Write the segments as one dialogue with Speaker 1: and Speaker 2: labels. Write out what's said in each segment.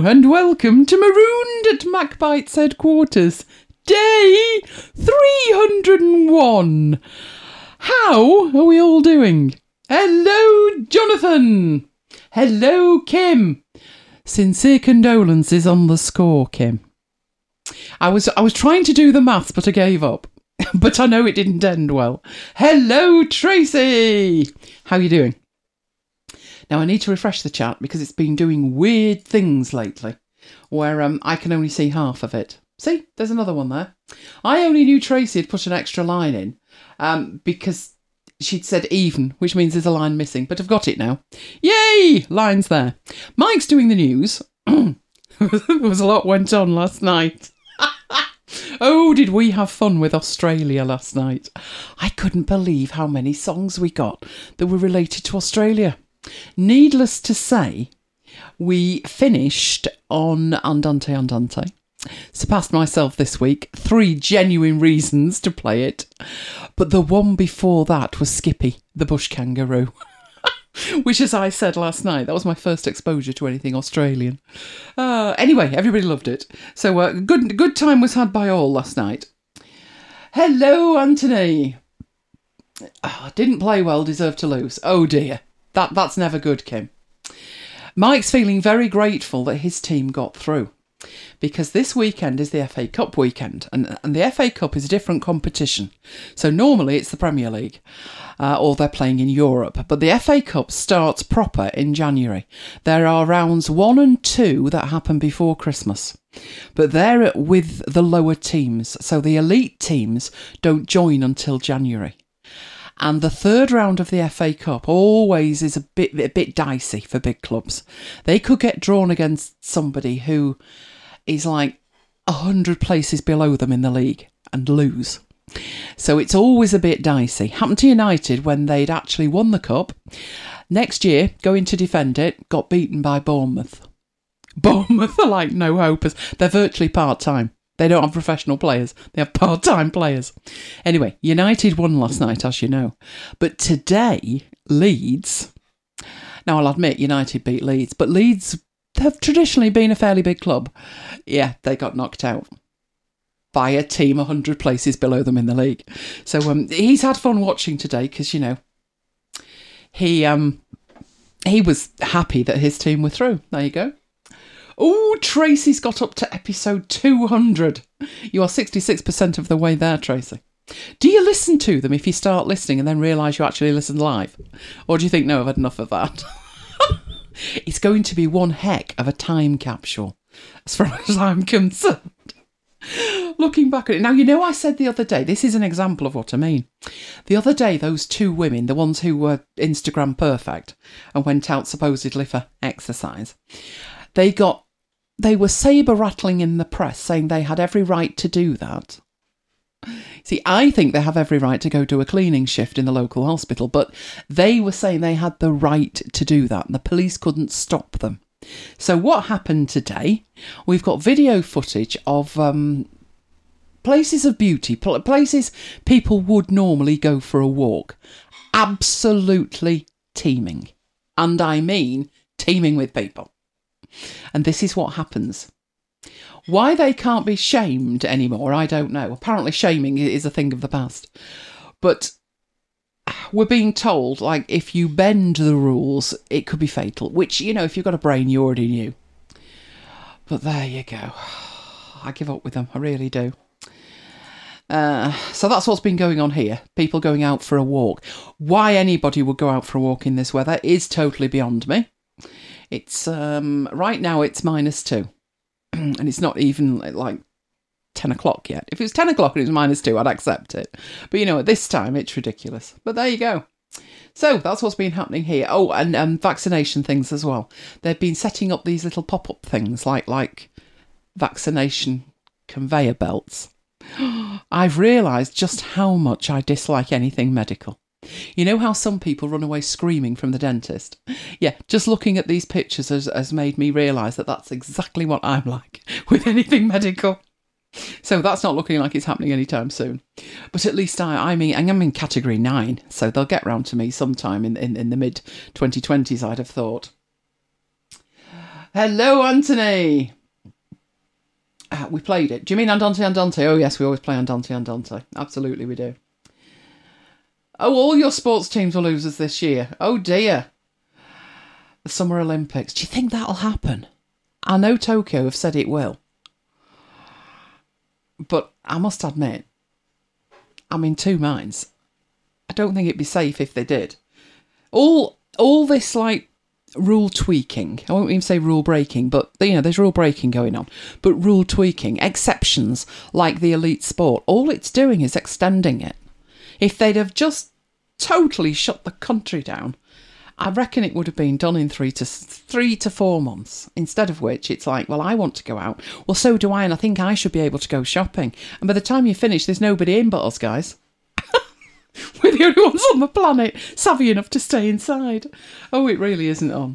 Speaker 1: Hello and welcome to Marooned at MacBite's headquarters. Day 301. How are we all doing? Hello, Jonathan. Hello, Kim. Sincere condolences on the score, Kim. I was trying to do the maths, but I gave up. But I know it didn't end well. Hello, Tracy. How are you doing? Now, I need to refresh the chat because it's been doing weird things lately where I can only see half of it. See, there's another one there. I only knew Tracy had put an extra line in because she'd said even, which means there's a line missing, but I've got it now. Yay! Line's there. Mike's doing the news. There was a lot went on last night. Oh, did we have fun with Australia last night? I couldn't believe how many songs we got that were related to Australia. Needless to say, we finished on Andante Andante. Surpassed myself this week. 3 genuine reasons to play it. But the one before that was Skippy, the bush kangaroo. Which, as I said last night, that was my first exposure to anything Australian. Anyway, everybody loved it. So good time was had by all last night. Hello, Anthony. Didn't play well, deserved to lose. Oh dear. That's never good, Kim. Mike's feeling very grateful that his team got through because this weekend is the FA Cup weekend and the FA Cup is a different competition. So normally it's the Premier League or they're playing in Europe, but the FA Cup starts proper in January. There are rounds 1 and 2 that happen before Christmas, but they're with the lower teams. So the elite teams don't join until January. And the third round of the FA Cup always is a bit dicey for big clubs. They could get drawn against somebody who is like 100 places below them in the league and lose. So it's always a bit dicey. Happened to United when they'd actually won the cup. Next year, going to defend it, got beaten by Bournemouth. Bournemouth are like no hopers. They're virtually part-time. They don't have professional players. They have part-time players. Anyway, United won last night, as you know. But today, Leeds... Now, I'll admit United beat Leeds, but Leeds have traditionally been a fairly big club. Yeah, they got knocked out by a team 100 places below them in the league. So he's had fun watching today because, you know, he was happy that his team were through. There you go. Oh, Tracy's got up to episode 200. You are 66% of the way there, Tracy. Do you listen to them if you start listening and then realise you actually listen live? Or do you think, no, I've had enough of that? It's going to be one heck of a time capsule, as far as I'm concerned. Looking back at it. Now, you know, I said the other day, this is an example of what I mean. The other day, those 2 women, the ones who were Instagram perfect and went out supposedly for exercise, they were sabre-rattling in the press saying they had every right to do that. See, I think they have every right to go do a cleaning shift in the local hospital, but they were saying they had the right to do that and the police couldn't stop them. So what happened today? We've got video footage of places of beauty, places people would normally go for a walk. Absolutely teeming. And I mean teeming with people. And this is what happens. Why they can't be shamed anymore, I don't know. Apparently shaming is a thing of the past. But we're being told, like, if you bend the rules, it could be fatal. Which, you know, if you've got a brain, you already knew. But there you go. I give up with them, I really do. So that's what's been going on here. People going out for a walk. Why anybody would go out for a walk in this weather is totally beyond me. It's right now it's -2 and it's not even like 10 o'clock yet. If it was 10 o'clock and it was -2, I'd accept it. But you know, at this time it's ridiculous. But there you go. So that's what's been happening here. Oh, and vaccination things as well. They've been setting up these little pop-up things like vaccination conveyor belts. I've realised just how much I dislike anything medical. You know how some people run away screaming from the dentist? Yeah, just looking at these pictures has made me realise that that's exactly what I'm like with anything medical. So that's not looking like it's happening anytime soon. But at least I'm in category 9, so they'll get round to me sometime in the mid-2020s, I'd have thought. Hello, Anthony. We played it. Do you mean Andante Andante? Oh, yes, we always play Andante Andante. Absolutely, we do. Oh, all your sports teams will lose us this year. Oh, dear. The Summer Olympics. Do you think that'll happen? I know Tokyo have said it will. But I must admit, I'm in two minds. I don't think it'd be safe if they did. All this, like, rule tweaking, I won't even say rule breaking, but, you know, there's rule breaking going on, but rule tweaking, exceptions like the elite sport, all it's doing is extending it. If they'd have just totally shut the country down, I reckon it would have been done in 3 to 4 months, instead of which it's like, well, I want to go out, well, so do I, and I think I should be able to go shopping, and by the time you finish, there's nobody in but us, guys. We're the only ones on the planet savvy enough to stay inside. Oh, it really isn't on.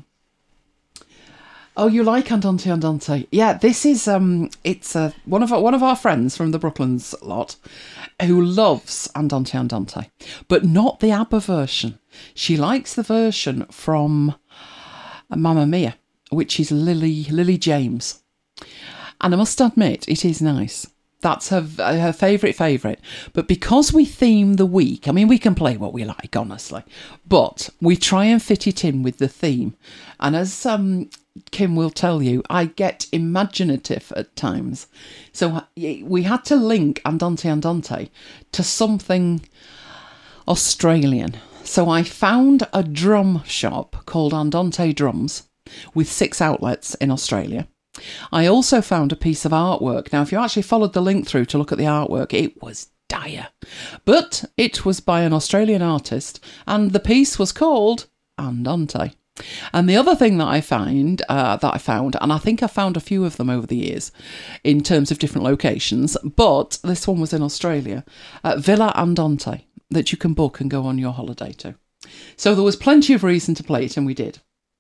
Speaker 1: Oh, you like Andante Andante? Yeah, this is it's one of our friends from the Brooklands lot who loves Andante Andante, but not the ABBA version. She likes the version from Mamma Mia, which is Lily James, and I must admit it is nice. That's her favourite. But because we theme the week, I mean, we can play what we like, honestly. But we try and fit it in with the theme. And as Kim will tell you, I get imaginative at times. So we had to link Andante Andante to something Australian. So I found a drum shop called Andante Drums with 6 outlets in Australia. I also found a piece of artwork. Now, if you actually followed the link through to look at the artwork, it was dire. But it was by an Australian artist, and the piece was called Andante. And the other thing that I found, and I think I found a few of them over the years in terms of different locations, but this one was in Australia, Villa Andante, that you can book and go on your holiday to. So there was plenty of reason to play it, and we did.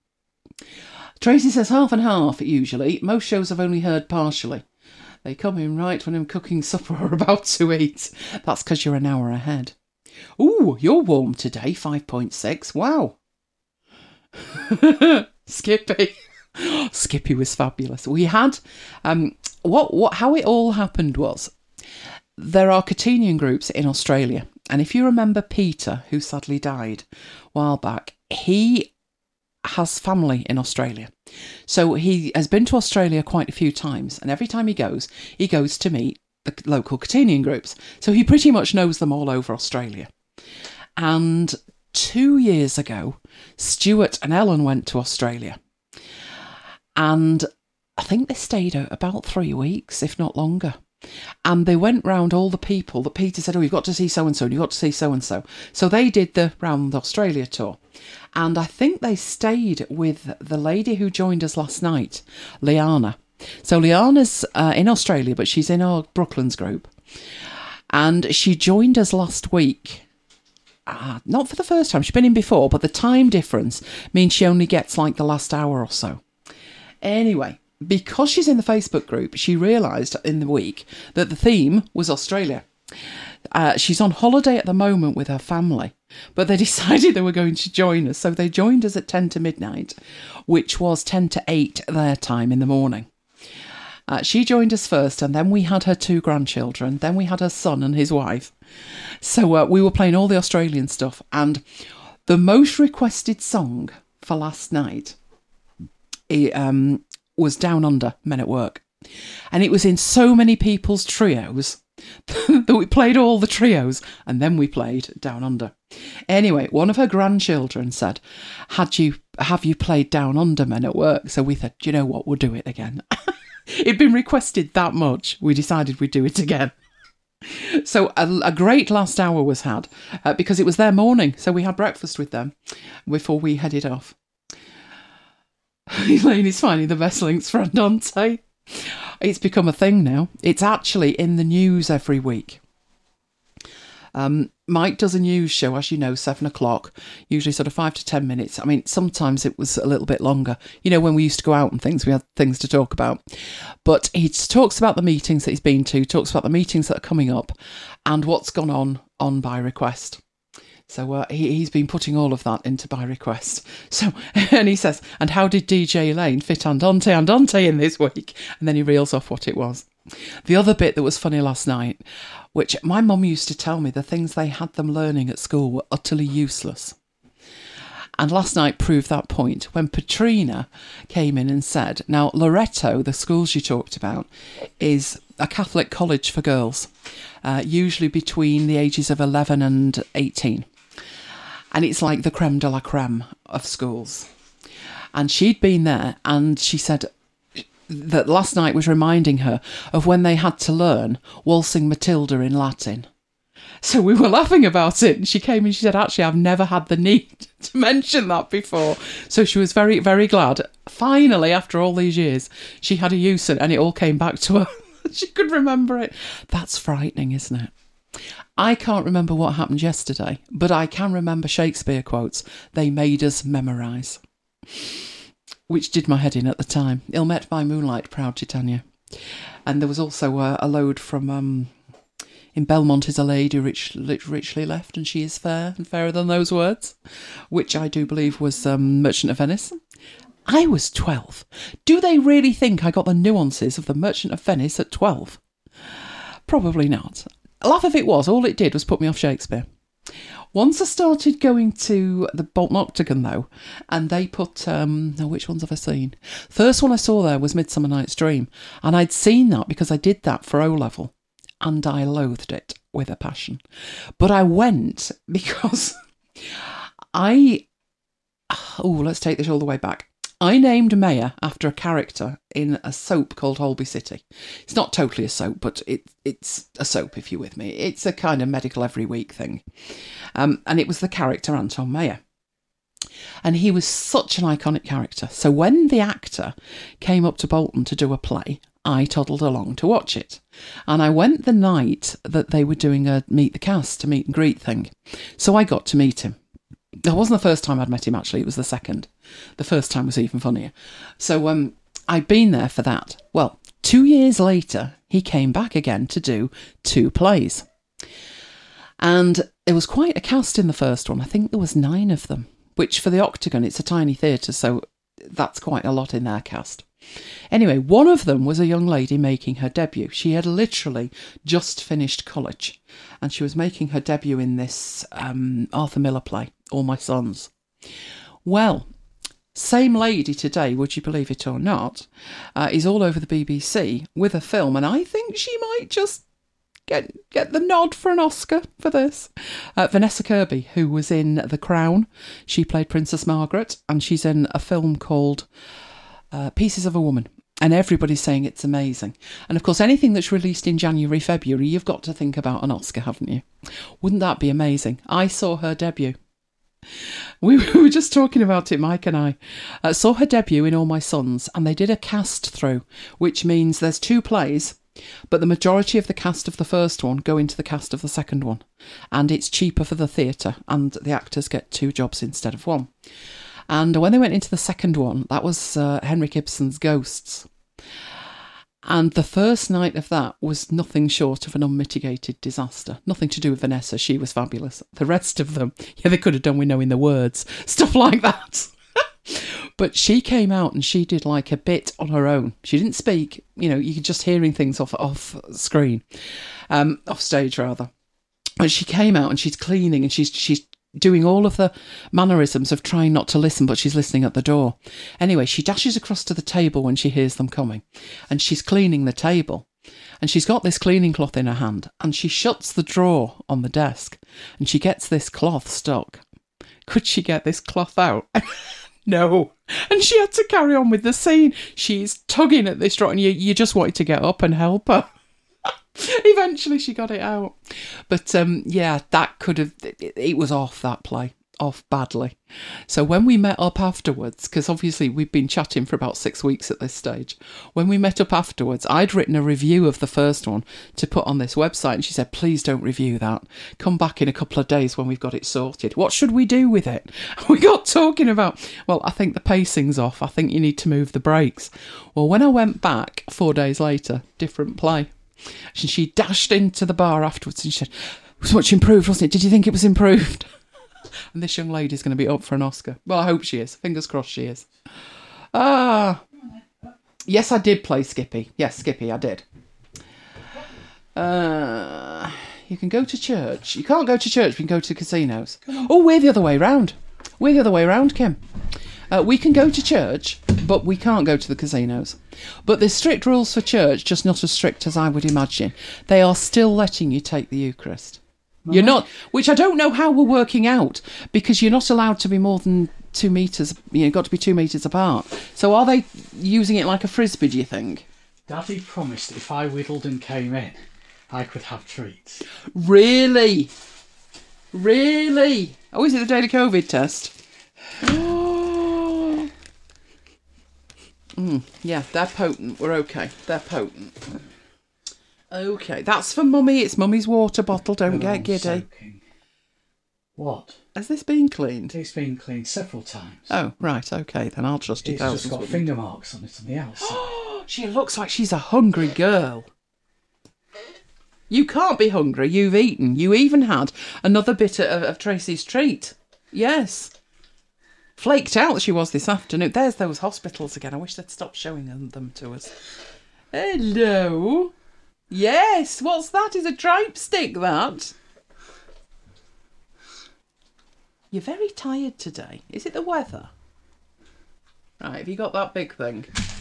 Speaker 1: Tracy says half and half, usually. Most shows I've only heard partially. They come in right when I'm cooking supper or about to eat. That's because you're an hour ahead. Ooh, you're warm today, 5.6. Wow. Skippy. Skippy was fabulous. We had, how it all happened was, there are Catenian groups in Australia. And if you remember Peter, who sadly died a while back, he has family in Australia. So he has been to Australia quite a few times, and every time he goes to meet the local Catenian groups. So he pretty much knows them all over Australia. And 2 years ago, Stuart and Ellen went to Australia. And I think they stayed out about 3 weeks, if not longer. And they went round all the people that Peter said, oh, you've got to see so-and-so, and you've got to see so-and-so. So they did the round Australia tour. And I think they stayed with the lady who joined us last night, Liana. So Liana's in Australia, but she's in our Brooklands group. And she joined us last week. Not for the first time, she's been in before, but the time difference means she only gets like the last hour or so. Anyway, because she's in the Facebook group, she realised in the week that the theme was Australia. She's on holiday at the moment with her family, but they decided they were going to join us. So they joined us at 10 to midnight, which was 10 to 8 their time in the morning. She joined us first, and then we had her 2 grandchildren. Then we had her son and his wife. So we were playing all the Australian stuff. And the most requested song for last night was Down Under, Men at Work. And it was in so many people's trios that we played all the trios, and then we played Down Under. Anyway, one of her grandchildren said, have you played Down Under, Men at Work? So we said, do you know what, we'll do it again. It'd been requested that much, we decided we'd do it again. So a great last hour was had, because it was their morning, so we had breakfast with them before we headed off. Elaine is finding the best links for Andante. It's become a thing now. It's actually in the news every week. Mike does a news show, as you know, 7 o'clock, usually sort of 5 to 10 minutes. I mean, sometimes it was a little bit longer. You know, when we used to go out and things, we had things to talk about. But he talks about the meetings that he's been to, talks about the meetings that are coming up, and what's gone on by request. So he's been putting all of that into by request. So, and he says, and how did DJ Lane fit Andante in this week? And then he reels off what it was. The other bit that was funny last night, which my mum used to tell me the things they had them learning at school were utterly useless. And last night proved that point when Patrina came in and said, now Loreto, the school she talked about, is a Catholic college for girls, usually between the ages of 11 and 18. And it's like the creme de la creme of schools. And she'd been there, and she said that last night was reminding her of when they had to learn Waltzing Matilda in Latin. So we were laughing about it, and she came and she said, actually, I've never had the need to mention that before. So she was very, very glad. Finally, after all these years, she had a use and it all came back to her. She could remember it. That's frightening, isn't it? I can't remember what happened yesterday, but I can remember Shakespeare quotes they made us memorise, which did my head in at the time. Ill met by moonlight, proud Titania. And there was also a load from... in Belmont is a lady richly left, and she is fair and fairer than those words, which I do believe was Merchant of Venice. I was 12. Do they really think I got the nuances of the Merchant of Venice at 12? Probably not. A laugh of it was, all it did was put me off Shakespeare. Once I started going to the Bolton Octagon, though, and they put, which ones have I seen? First one I saw there was Midsummer Night's Dream, and I'd seen that because I did that for O-level, and I loathed it with a passion. But I went because let's take this all the way back. I named Maya after a character in a soap called Holby City. It's not totally a soap, but it's a soap, if you're with me. It's a kind of medical every week thing. And it was the character Anton Mayer. And he was such an iconic character. So when the actor came up to Bolton to do a play, I toddled along to watch it. And I went the night that they were doing a meet the cast, a meet and greet thing. So I got to meet him. It wasn't the first time I'd met him, actually. It was the second. The first time was even funnier. So I'd been there for that. Well, 2 years later, he came back again to do 2 plays. And there was quite a cast in the first one. I think there was 9 of them, which for the Octagon, it's a tiny theatre, so that's quite a lot in their cast. Anyway, one of them was a young lady making her debut. She had literally just finished college, and she was making her debut in this Arthur Miller play, All My Sons. Well, same lady today, would you believe it or not, is all over the BBC with a film, and I think she might just get the nod for an Oscar for this. Vanessa Kirby, who was in The Crown, she played Princess Margaret, and she's in a film called Pieces of a Woman, and everybody's saying it's amazing. And of course, anything that's released in January, February, you've got to think about an Oscar, haven't you? Wouldn't that be amazing? I saw her debut. We were just talking about it, Mike and I. Saw her debut in All My Sons, and they did a cast through, which means there's 2 plays, but the majority of the cast of the first one go into the cast of the second one, and it's cheaper for the theatre, and the actors get 2 jobs instead of 1. And when they went into the second one, that was Henrik Ibsen's Ghosts. And the first night of that was nothing short of an unmitigated disaster. Nothing to do with Vanessa, she was fabulous. The rest of them, yeah, they could have done with knowing the words, stuff like that. But she came out and she did like a bit on her own. She didn't speak, you could just hearing things off screen, off stage rather. And she came out and she's cleaning and she's doing all of the mannerisms of trying not to listen, but she's listening at the door. Anyway, she dashes across to the table when she hears them coming, and she's cleaning the table. And she's got this cleaning cloth in her hand, and she shuts the drawer on the desk, and she gets this cloth stuck. Could she get this cloth out? No. And she had to carry on with the scene. She's tugging at this drawer, and you just wanted to get up and help her. Eventually she got it out. But that could have... It was off, that play. Off badly. So when we met up afterwards, because obviously we've been chatting for about 6 weeks at this stage, when we met up afterwards, I'd written a review of the first one to put on this website, and she said, please don't review that. Come back in a couple of days when we've got it sorted. What should we do with it? We got talking about, well, I think the pacing's off. I think you need to move the brakes. Well, when I went back 4 days later, different play. And she dashed into the bar afterwards and she said, it was much improved, wasn't it? Did you think it was improved? And this young lady's going to be up for an Oscar. Well, I hope she is. Fingers crossed she is. Yes, I did play Skippy. Yes, Skippy, I did. You can go to church. You can't go to church, but you can go to casinos. Oh, we're the other way round. We're the other way round, Kim. We can go to church, but we can't go to the casinos. But there's strict rules for church, just not as strict as I would imagine. They are still letting you take the Eucharist. You're not, which I don't know how we're working out, because you're not allowed to be more than 2 metres, got to be 2 metres apart. So are they using it like a frisbee, do you think?
Speaker 2: Daddy promised if I whittled and came in, I could have treats.
Speaker 1: Really? Really? Oh, is it the daily COVID test? Yeah, they're potent. We're okay. They're potent. Okay, that's for Mummy. It's Mummy's water bottle. Don't get giddy.
Speaker 2: Soaking. What?
Speaker 1: Has this been cleaned?
Speaker 2: It's been cleaned several times.
Speaker 1: Oh, right. Okay, then I'll trust you.
Speaker 2: It's just got finger marks on it on the outside.
Speaker 1: She looks like she's a hungry girl. You can't be hungry. You've eaten. You even had another bit of Tracy's treat. Yes. Flaked out she was this afternoon. There's those hospitals again. I wish they'd stop showing them to us. Hello. Yes. What's that? Is a tripe stick, that? You're very tired today. Is it the weather? Right, have you got that big thing?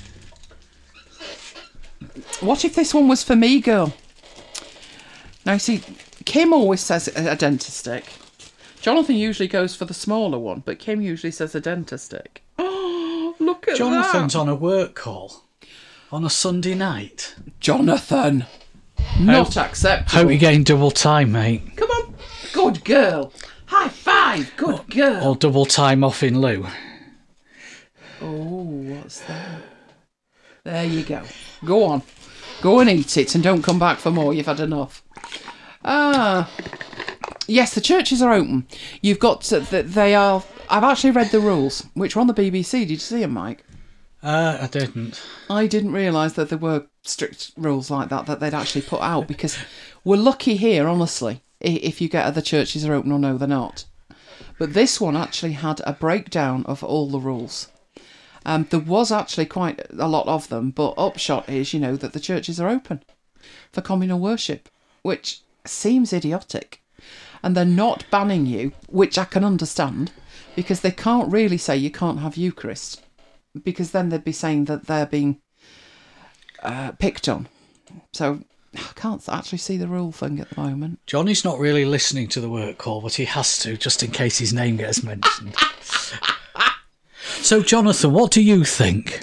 Speaker 1: What if this one was for me, girl? Now, see, Kim always says a dentist stick. Jonathan usually goes for the smaller one, but Kim usually says a dentist stick. Oh, look at
Speaker 2: Jonathan's
Speaker 1: that.
Speaker 2: on a work call on a Sunday night.
Speaker 1: Jonathan. Not acceptable.
Speaker 2: Hope you're getting double time, mate.
Speaker 1: Come on. Good girl. High five. Good girl.
Speaker 2: Or double time off in lieu.
Speaker 1: Oh, what's that? There you go. Go on. Go and eat it and don't come back for more. You've had enough. Yes, the churches are open. You've got to, they are. I've actually read the rules, which were on the BBC. Did you see them, Mike?
Speaker 2: I didn't.
Speaker 1: I didn't realise that there were strict rules like that they'd actually put out, because we're lucky here, honestly, if you get other churches are open or no, they're not. But this one actually had a breakdown of all the rules. There was actually quite a lot of them, but upshot is, that the churches are open for communal worship, which seems idiotic. And they're not banning you, which I can understand, because they can't really say you can't have Eucharist, because then they'd be saying that they're being picked on. So I can't actually see the rule thing at the moment.
Speaker 2: Johnny's not really listening to the work call, but he has to, just in case his name gets mentioned. So, Jonathan, what do you think?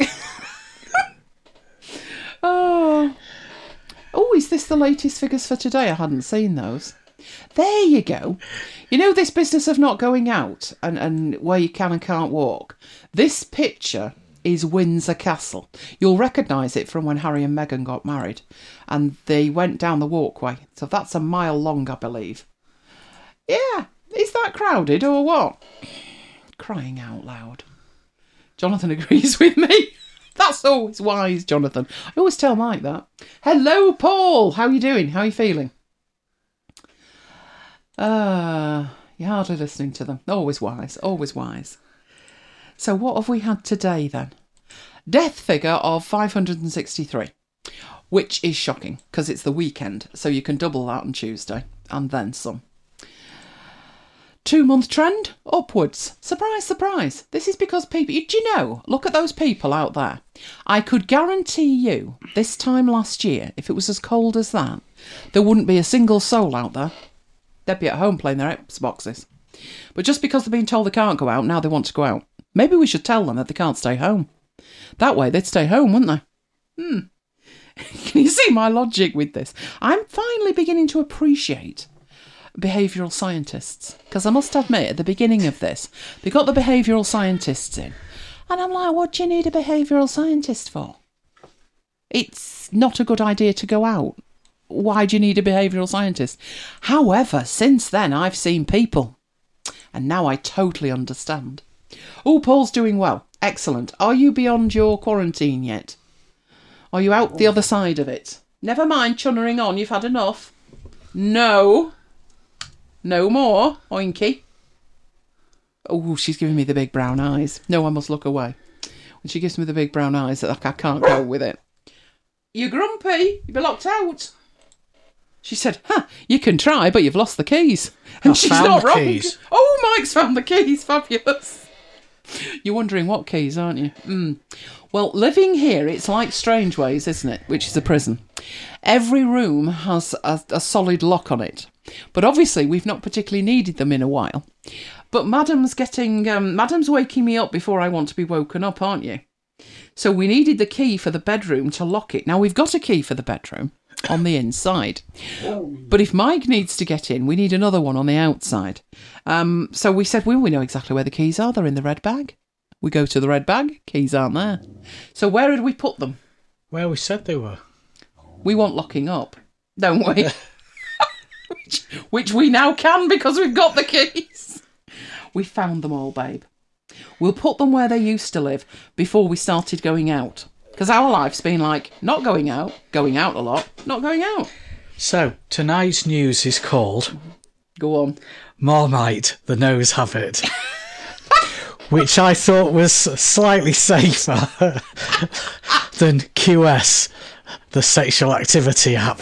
Speaker 1: Oh, is this the latest figures for today? I hadn't seen those. There you go. This business of not going out and where you can and can't walk. This picture is Windsor Castle. You'll recognise it from when Harry and Meghan got married. And they went down the walkway. So that's a mile long, I believe. Yeah. Is that crowded or what? Crying out loud. Jonathan agrees with me. That's always wise, Jonathan. I always tell Mike that. Hello, Paul. How are you doing? How are you feeling? You're hardly listening to them. Always wise. Always wise. So what have we had today then? Death figure of 563, which is shocking because it's the weekend. So you can double that on Tuesday and then some. 2-month trend upwards. Surprise, surprise. This is because people, do you know, look at those people out there. I could guarantee you this time last year, if it was as cold as that, there wouldn't be a single soul out there. They'd be at home playing their Xboxes. But just because they're being told they can't go out, now they want to go out. Maybe we should tell them that they can't stay home. That way they'd stay home, wouldn't they? Can you see my logic with this? I'm finally beginning to appreciate behavioural scientists, because I must admit at the beginning of this they got the behavioural scientists in and I'm like, what do you need a behavioural scientist for? It's not a good idea to go out. Why do you need a behavioural scientist? However, since then I've seen people and now I totally understand. Oh, Paul's doing well. Excellent. Are you beyond your quarantine yet? Are you out the other side of it? Never mind chunnering on, you've had enough. No more, oinky. Oh, she's giving me the big brown eyes. No, I must look away. When she gives me the big brown eyes, I can't go with it. You're grumpy. You've been locked out. She said, you can try, but you've lost the keys. And she's not wrong.
Speaker 2: Keys.
Speaker 1: Oh, Mike's found the keys. Fabulous. You're wondering what keys, aren't you? Well, living here, it's like Strangeways, isn't it? Which is a prison. Every room has a solid lock on it. But obviously, we've not particularly needed them in a while. But Madam's waking me up before I want to be woken up, aren't you? So we needed the key for the bedroom to lock it. Now, we've got a key for the bedroom on the inside. But if Mike needs to get in, we need another one on the outside. So we said, we know exactly where the keys are. They're in the red bag. We go to the red bag. Keys aren't there. So where had we put them?
Speaker 2: Where we said they were.
Speaker 1: We want locking up, don't we? which we now can because we've got the keys. We found them all, babe. We'll put them where they used to live before we started going out. Because our life's been like, not going out a lot, not going out.
Speaker 2: So, tonight's news is called...
Speaker 1: Go on.
Speaker 2: Marmite, the Nose Have It. Which I thought was slightly safer than QS, the sexual activity app.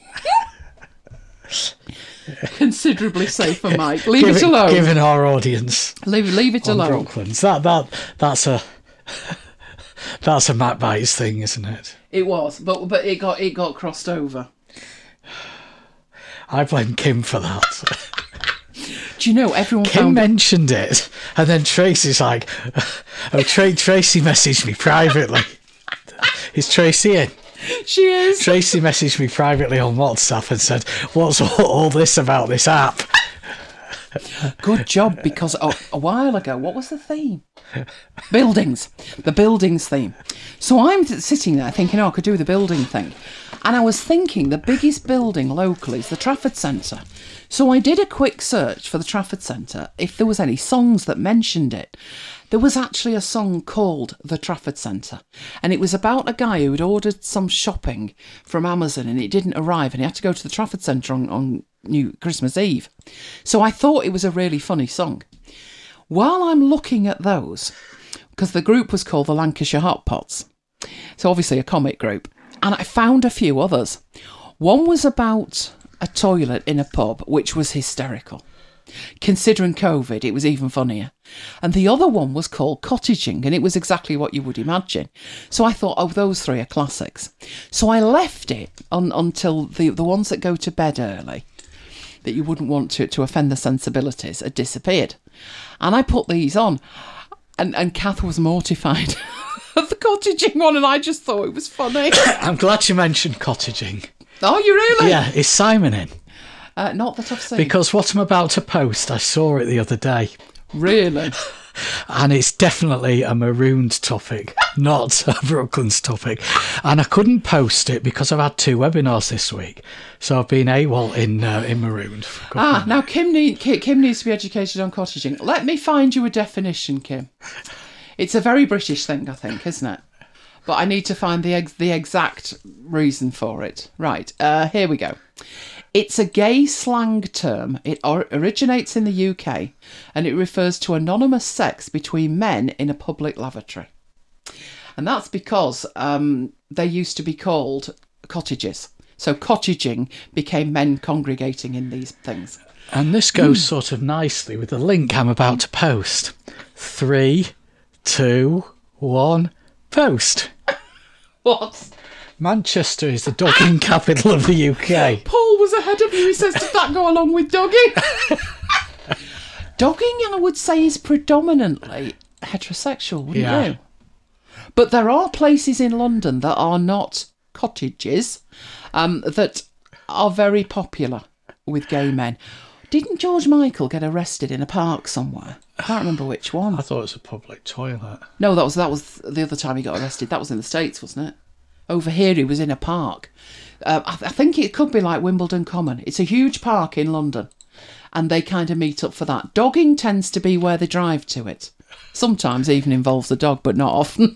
Speaker 1: Considerably safer, Mike. Leave it alone.
Speaker 2: Given our audience.
Speaker 1: Leave it alone.
Speaker 2: Brooklands. That's a Matt Bites thing, isn't it?
Speaker 1: It was, but it got crossed over.
Speaker 2: I blame Kim for that.
Speaker 1: Do you know, everyone
Speaker 2: Kim mentioned it, and then Tracy's like, Tracy messaged me privately. Is Tracy in?
Speaker 1: She is.
Speaker 2: Tracy messaged me privately on WhatsApp and said, what's all this about this app?
Speaker 1: Good job, because a while ago, what was the theme? Buildings. The buildings theme. So I'm sitting there thinking, I could do the building thing. And I was thinking the biggest building locally is the Trafford Centre. So I did a quick search for the Trafford Centre, if there was any songs that mentioned it. There was actually a song called The Trafford Centre, and it was about a guy who had ordered some shopping from Amazon and it didn't arrive, and he had to go to the Trafford Centre on Christmas Eve. So I thought it was a really funny song. While I'm looking at those, because the group was called the Lancashire Hot Pots, so obviously a comic group, and I found a few others. One was about a toilet in a pub, which was hysterical. Considering COVID, it was even funnier. And the other one was called Cottaging, and it was exactly what you would imagine. So I thought, those three are classics. So I left it until the ones that go to bed early, that you wouldn't want to offend the sensibilities, had disappeared. And I put these on, and Kath was mortified of the Cottaging one, and I just thought it was funny.
Speaker 2: I'm glad you mentioned Cottaging.
Speaker 1: Oh, you really?
Speaker 2: Yeah, is Simon in?
Speaker 1: Not that I've seen.
Speaker 2: Because what I'm about to post, I saw it the other day.
Speaker 1: Really?
Speaker 2: And it's definitely a Marooned topic, not a Brooklands topic. And I couldn't post it because I've had 2 webinars this week. So I've been AWOL in Marooned.
Speaker 1: Now Kim needs to be educated on cottaging. Let me find you a definition, Kim. It's a very British thing, I think, isn't it? But I need to find the exact reason for it. Right, here we go. It's a gay slang term. It originates in the UK, and it refers to anonymous sex between men in a public lavatory. And that's because they used to be called cottages. So cottaging became men congregating in these things.
Speaker 2: And this goes sort of nicely with the link I'm about to post. 3, 2, 1, post.
Speaker 1: What?
Speaker 2: Manchester is the dogging capital of the UK.
Speaker 1: Paul was ahead of you. He says, does that go along with dogging? Dogging, I would say, is predominantly heterosexual, wouldn't you? But there are places in London that are not cottages that are very popular with gay men. Didn't George Michael get arrested in a park somewhere? I can't remember which one.
Speaker 2: I thought it was a public toilet.
Speaker 1: No, that was the other time he got arrested. That was in the States, wasn't it? Over here, he was in a park. I think it could be like Wimbledon Common. It's a huge park in London, and they kind of meet up for that. Dogging tends to be where they drive to it. Sometimes even involves a dog, but not often.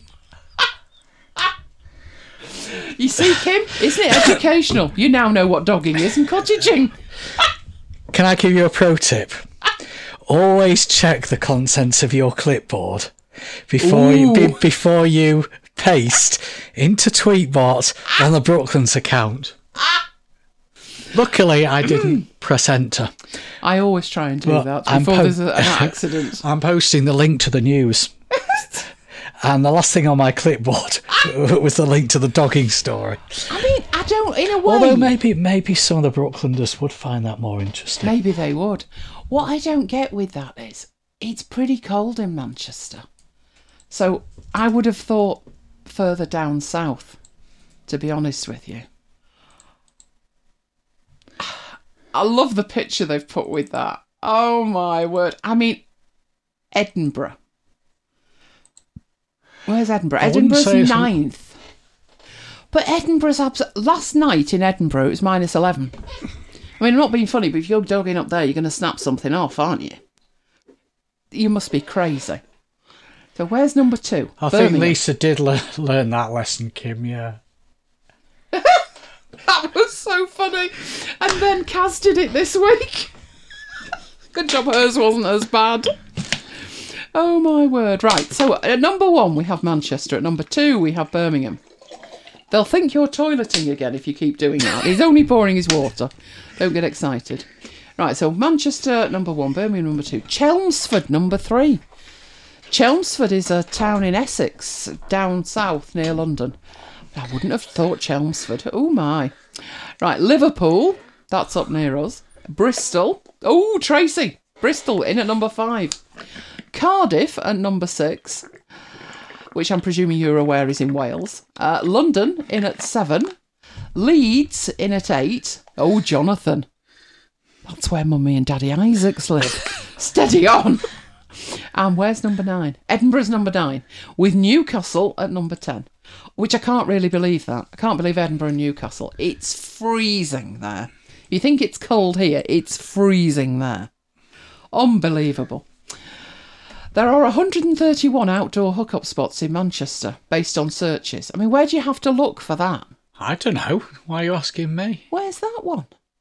Speaker 1: You see, Kim, isn't it educational? You now know what dogging is and cottaging.
Speaker 2: Can I give you a pro tip? always check the contents of your clipboard before you paste into Tweetbot on the Brooklands account. Luckily, I didn't press enter.
Speaker 1: I always try and do that before there's an accident.
Speaker 2: I'm posting the link to the news. And the last thing on my clipboard was the link to the dogging story.
Speaker 1: I mean, I don't, in a way.
Speaker 2: Although maybe some of the Brooklanders would find that more interesting.
Speaker 1: Maybe they would. What I don't get with that is, it's pretty cold in Manchester. So I would have thought further down south, to be honest with you. I love the picture they've put with that. Oh my word. I mean, Edinburgh. Where's Edinburgh? Edinburgh's 9th. But Edinburgh's last night in Edinburgh, it was -11. I mean, I'm not being funny, but if you're dogging up there, you're going to snap something off, aren't you? You must be crazy. So where's number 2?
Speaker 2: I think Lisa did learn that lesson, Kim, yeah.
Speaker 1: That was so funny. And then Kaz did it this week. Good job hers wasn't as bad. Oh my word. Right, so at number 1 we have Manchester. At number 2 we have Birmingham. They'll think you're toileting again if you keep doing that. He's only pouring his water. Don't get excited. Right, so Manchester number 1, Birmingham number 2. Chelmsford number 3. Chelmsford is a town in Essex, down south near London. I wouldn't have thought Chelmsford. Oh my. Right, Liverpool. That's up near us. Bristol. Oh, Tracy. Bristol in at number 5. Cardiff at number 6, which I'm presuming you're aware is in Wales. London in at 7. Leeds in at 8. Oh, Jonathan. That's where Mummy and Daddy Isaacs live. Steady on. And where's number 9? Edinburgh's number 9, with Newcastle at number 10, which I can't really believe that. I can't believe Edinburgh and Newcastle. It's freezing there. You think it's cold here, it's freezing there. Unbelievable. There are 131 outdoor hookup spots in Manchester, based on searches. I mean, where do you have to look for that?
Speaker 2: I don't know. Why are you asking me?
Speaker 1: Where's that one?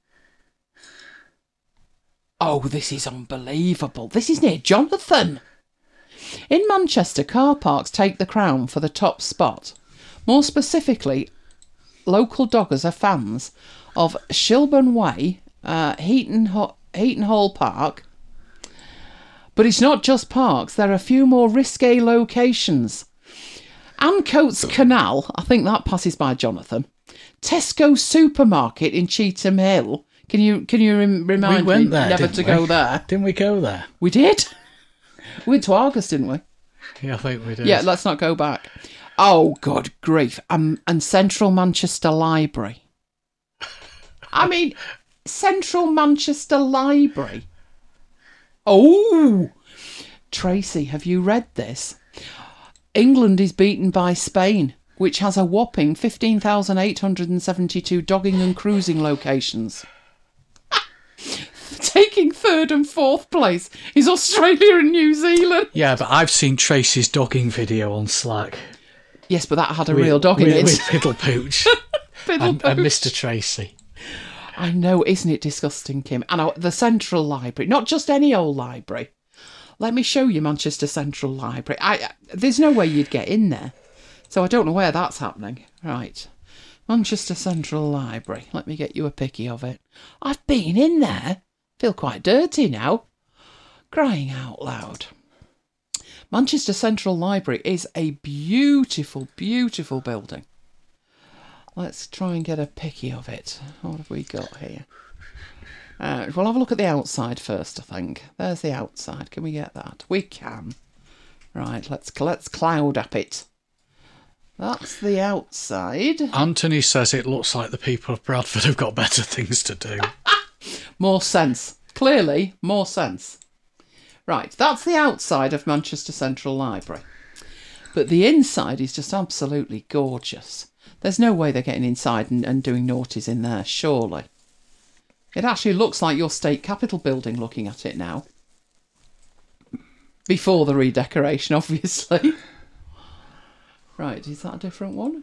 Speaker 1: Oh, this is unbelievable. This is near Jonathan. In Manchester, car parks take the crown for the top spot. More specifically, local doggers are fans of Shilburn Way, Heaton Hall Park. But it's not just parks. There are a few more risque locations. Ancoats Canal, I think that passes by Jonathan. Tesco Supermarket in Cheetham Hill. Can you remind me never to go there?
Speaker 2: Didn't we go there?
Speaker 1: We did. We went to Argos, didn't we?
Speaker 2: Yeah, I think we did.
Speaker 1: Yeah, let's not go back. Oh, good grief. And Central Manchester Library. I mean, Central Manchester Library. Oh! Tracy, have you read this? England is beaten by Spain, which has a whopping 15,872 dogging and cruising locations. Taking 3rd and 4th place is Australia and New Zealand.
Speaker 2: Yeah, but I've seen Tracy's dogging video on Slack.
Speaker 1: Yes, but that had a real dog in it.
Speaker 2: With Piddle Pooch and Mr. Tracy.
Speaker 1: I know, isn't it disgusting, Kim? And the Central Library, not just any old library. Let me show you Manchester Central Library. There's no way you'd get in there. So I don't know where that's happening. Right. Manchester Central Library. Let me get you a picky of it. I've been in there. Feel quite dirty now. Crying out loud. Manchester Central Library is a beautiful, beautiful building. Let's try and get a picky of it. What have we got here? We'll have a look at the outside first, I think. There's the outside. Can we get that? We can. Right, let's cloud up it. That's the outside.
Speaker 2: Anthony says it looks like the people of Bradford have got better things to do.
Speaker 1: More sense. Clearly, more sense. Right, that's the outside of Manchester Central Library. But the inside is just absolutely gorgeous. There's no way they're getting inside and doing naughties in there, surely. It actually looks like your state capitol building looking at it now. Before the redecoration, obviously. Right, is that a different one?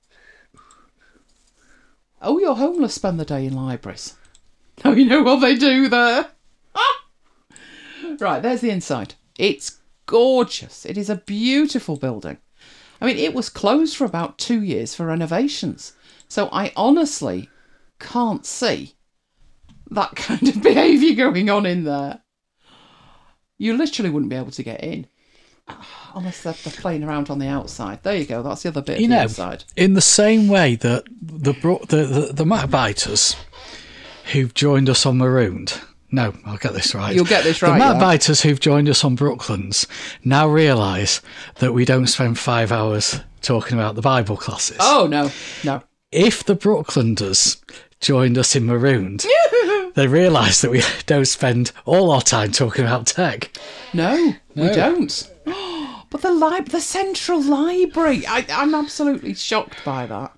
Speaker 1: Oh, your homeless spend the day in libraries. Now you know what they do there. Right, there's the inside. It's gorgeous. It is a beautiful building. I mean, it was closed for about 2 years for renovations. So I honestly can't see that kind of behaviour going on in there. You literally wouldn't be able to get in. Unless they're playing around on the outside. There you go. That's the other bit of the inside.
Speaker 2: In the same way that the Macbiters who've joined us on Marooned... No, I'll get this right.
Speaker 1: You'll get this right,
Speaker 2: The Macbiters who've joined us on Brooklands now realise that we don't spend 5 hours talking about the Bible classes.
Speaker 1: Oh, no.
Speaker 2: If the Brooklanders joined us in Marooned, they realise that we don't spend all our time talking about tech.
Speaker 1: No, we don't. But the Central Library, I'm absolutely shocked by that.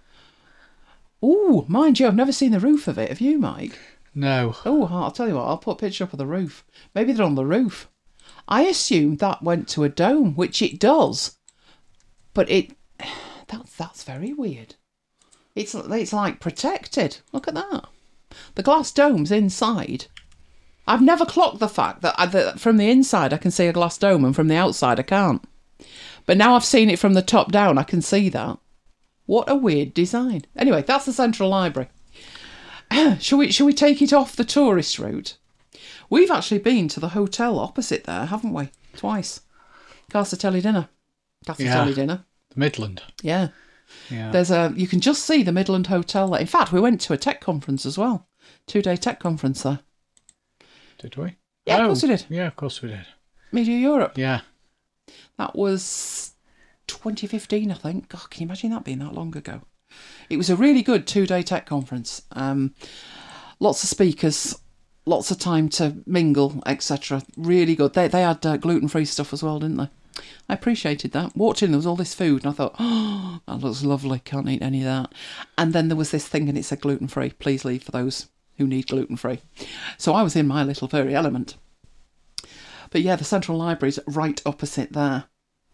Speaker 1: Oh, mind you, I've never seen the roof of it. Have you, Mike?
Speaker 2: No.
Speaker 1: Oh, I'll tell you what, I'll put a picture up of the roof. Maybe they're on the roof. I assumed that went to a dome, which it does. But that's very weird. It's like protected. Look at that. The glass dome's inside. I've never clocked the fact that from the inside I can see a glass dome and from the outside I can't. But now I've seen it from the top down, I can see that. What a weird design. Anyway, that's the Central Library. Shall we take it off the tourist route? We've actually been to the hotel opposite there, haven't we? Twice. Castatelli Dinner.
Speaker 2: The Midland.
Speaker 1: Yeah. You can just see the Midland Hotel there. In fact, we went to a tech conference as well. 2-day tech conference there.
Speaker 2: Did we?
Speaker 1: Yeah, of course we did.
Speaker 2: Yeah, of course we did.
Speaker 1: Media Europe.
Speaker 2: Yeah.
Speaker 1: That was 2015, I think. God, can you imagine that being that long ago? It was a really good 2-day tech conference. Lots of speakers, lots of time to mingle, etc. Really good. They had gluten-free stuff as well, didn't they? I appreciated that. Walked in, there was all this food, and I thought, oh, that looks lovely. Can't eat any of that. And then there was this thing, and it said gluten-free. Please leave for those who need gluten-free. So I was in my little furry element. But yeah, the Central Library's right opposite there.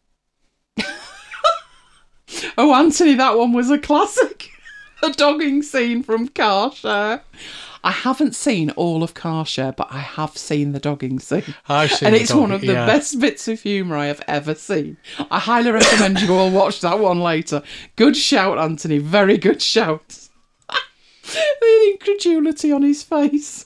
Speaker 1: Oh, Anthony, that one was a classic. The dogging scene from Car Share. I haven't seen all of Car Share, but I have seen the dogging scene.
Speaker 2: I've seen
Speaker 1: and it's one of the best bits of humour I have ever seen. I highly recommend you all watch that one later. Good shout, Anthony. Very good shout. The incredulity on his face.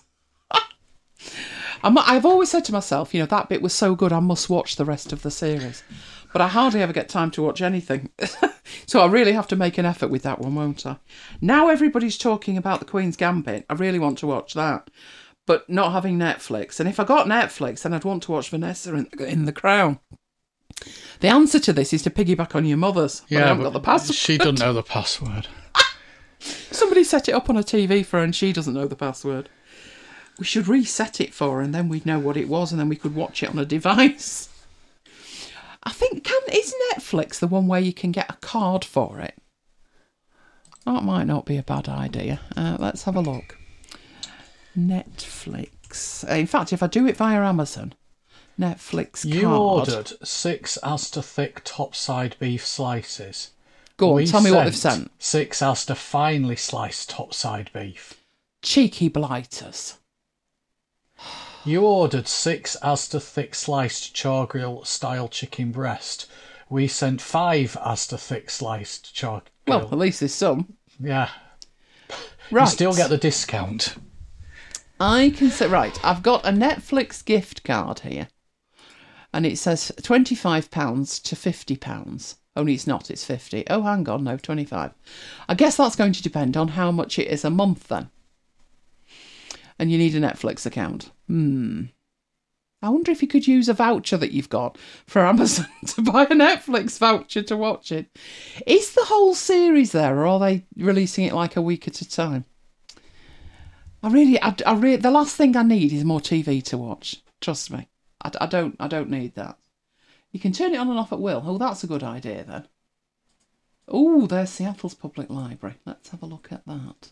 Speaker 1: I've always said to myself, that bit was so good, I must watch the rest of the series. But I hardly ever get time to watch anything. So I really have to make an effort with that one, won't I? Now everybody's talking about the Queen's Gambit. I really want to watch that. But not having Netflix. And if I got Netflix, then I'd want to watch Vanessa in The Crown. The answer to this is to piggyback on your mother's.
Speaker 2: Yeah,
Speaker 1: I haven't got the password.
Speaker 2: She doesn't know the password.
Speaker 1: Somebody set it up on a TV for her and she doesn't know the password. We should reset it for her and then we'd know what it was and then we could watch it on a device. I think, is Netflix the one where you can get a card for it? That might not be a bad idea. Let's have a look. Netflix. In fact, if I do it via Amazon, Netflix card.
Speaker 2: You ordered 6 Asda thick topside beef slices.
Speaker 1: Go on, tell me what they've sent.
Speaker 2: 6 Asda finely sliced topside beef.
Speaker 1: Cheeky blighters.
Speaker 2: You ordered 6 Asda thick sliced char grill style chicken breast. We sent 5 Asda thick sliced char grill.
Speaker 1: Well, at least there's some.
Speaker 2: Yeah.
Speaker 1: Right.
Speaker 2: You still get the discount.
Speaker 1: I can say, right, I've got a Netflix gift card here. And it says £25 to £50. Only it's not, it's 50. Oh, hang on, no, 25. I guess that's going to depend on how much it is a month then. And you need a Netflix account. I wonder if you could use a voucher that you've got for Amazon to buy a Netflix voucher to watch it. Is the whole series there, or are they releasing it like a week at a time? The last thing I need is more TV to watch. Trust me, I don't need that. You can turn it on and off at will. Oh, that's a good idea then. Oh, there's Seattle's Public Library. Let's have a look at that.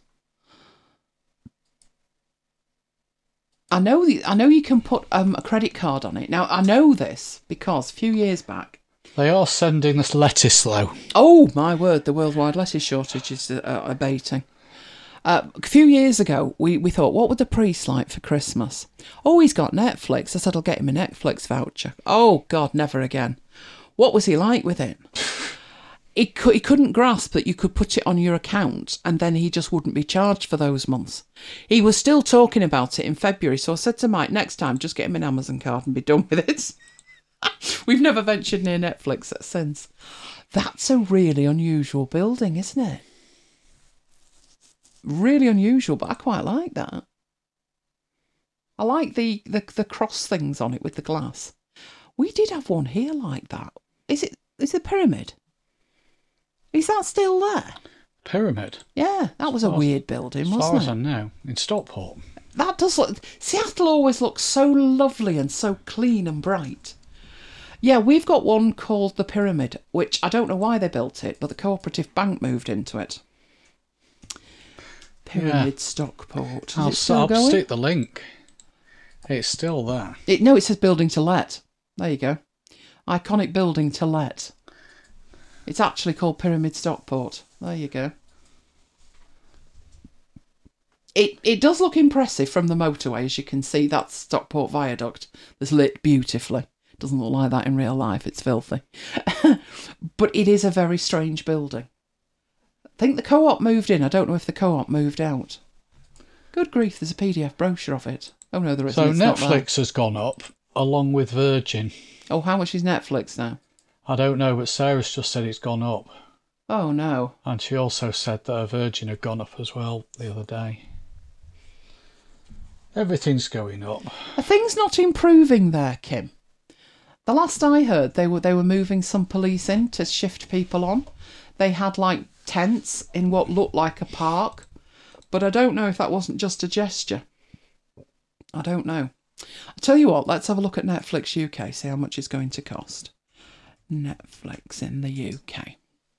Speaker 1: I know you can put a credit card on it. Now, I know this because a few years back...
Speaker 2: They are sending us lettuce, though.
Speaker 1: Oh, my word, the worldwide lettuce shortage is abating. A few years ago, we thought, what would the priest like for Christmas? Oh, he's got Netflix. I said, I'll get him a Netflix voucher. Oh, God, never again. What was he like with it? He couldn't grasp that you could put it on your account and then he just wouldn't be charged for those months. He was still talking about it in February, so I said to Mike, next time, just get him an Amazon card and be done with it. We've never ventured near Netflix since. That's a really unusual building, isn't it? Really unusual, but I quite like that. I like the cross things on it with the glass. We did have one here like that. Is it the Pyramid? Is that still there?
Speaker 2: Pyramid?
Speaker 1: Yeah, that was a weird building, wasn't it?
Speaker 2: As far as I know, in Stockport.
Speaker 1: That does look... Seattle always looks so lovely and so clean and bright. Yeah, we've got one called the Pyramid, which I don't know why they built it, but the Cooperative Bank moved into it. Pyramid, Stockport.
Speaker 2: I'll stick the link. It's still there.
Speaker 1: No, it says building to let. There you go. Iconic building to let. It's actually called Pyramid Stockport. There you go. It does look impressive from the motorway, as you can see. That's Stockport Viaduct. That's lit beautifully. It doesn't look like that in real life. It's filthy. But it is a very strange building. I think the Co-op moved in. I don't know if the Co-op moved out. Good grief, there's a PDF brochure of it. Oh no, there isn't.
Speaker 2: So Netflix has gone up, along with Virgin.
Speaker 1: Oh, how much is Netflix now?
Speaker 2: I don't know, but Sarah's just said it's gone up.
Speaker 1: Oh no.
Speaker 2: And she also said that Virgin had gone up as well the other day. Everything's going up.
Speaker 1: Are things not improving there, Kim? The last I heard, they were moving some police in to shift people on. They had like tents in what looked like a park, but I don't know if that wasn't just a gesture. I don't know. I'll tell you what, let's have a look at Netflix UK, see how much it's going to cost. Netflix in the UK.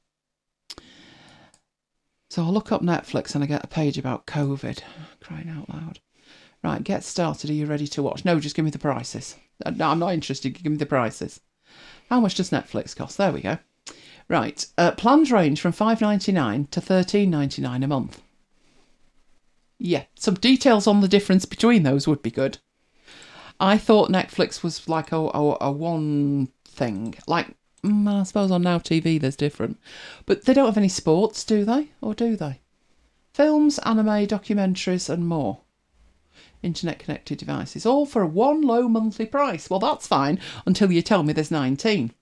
Speaker 1: So I'll look up Netflix and I get a page about COVID. Crying out loud. Right, get started. Are you ready to watch? No, just give me the prices. No, I'm not interested. Give me the prices. How much does Netflix cost? There we go. Right, plans range from $5.99 to $13.99 a month. Yeah, some details on the difference between those would be good. I thought Netflix was like a one thing. Like, I suppose on Now TV there's different. But they don't have any sports, do they? Or do they? Films, anime, documentaries and more. Internet-connected devices. All for one low monthly price. Well, that's fine until you tell me there's 19.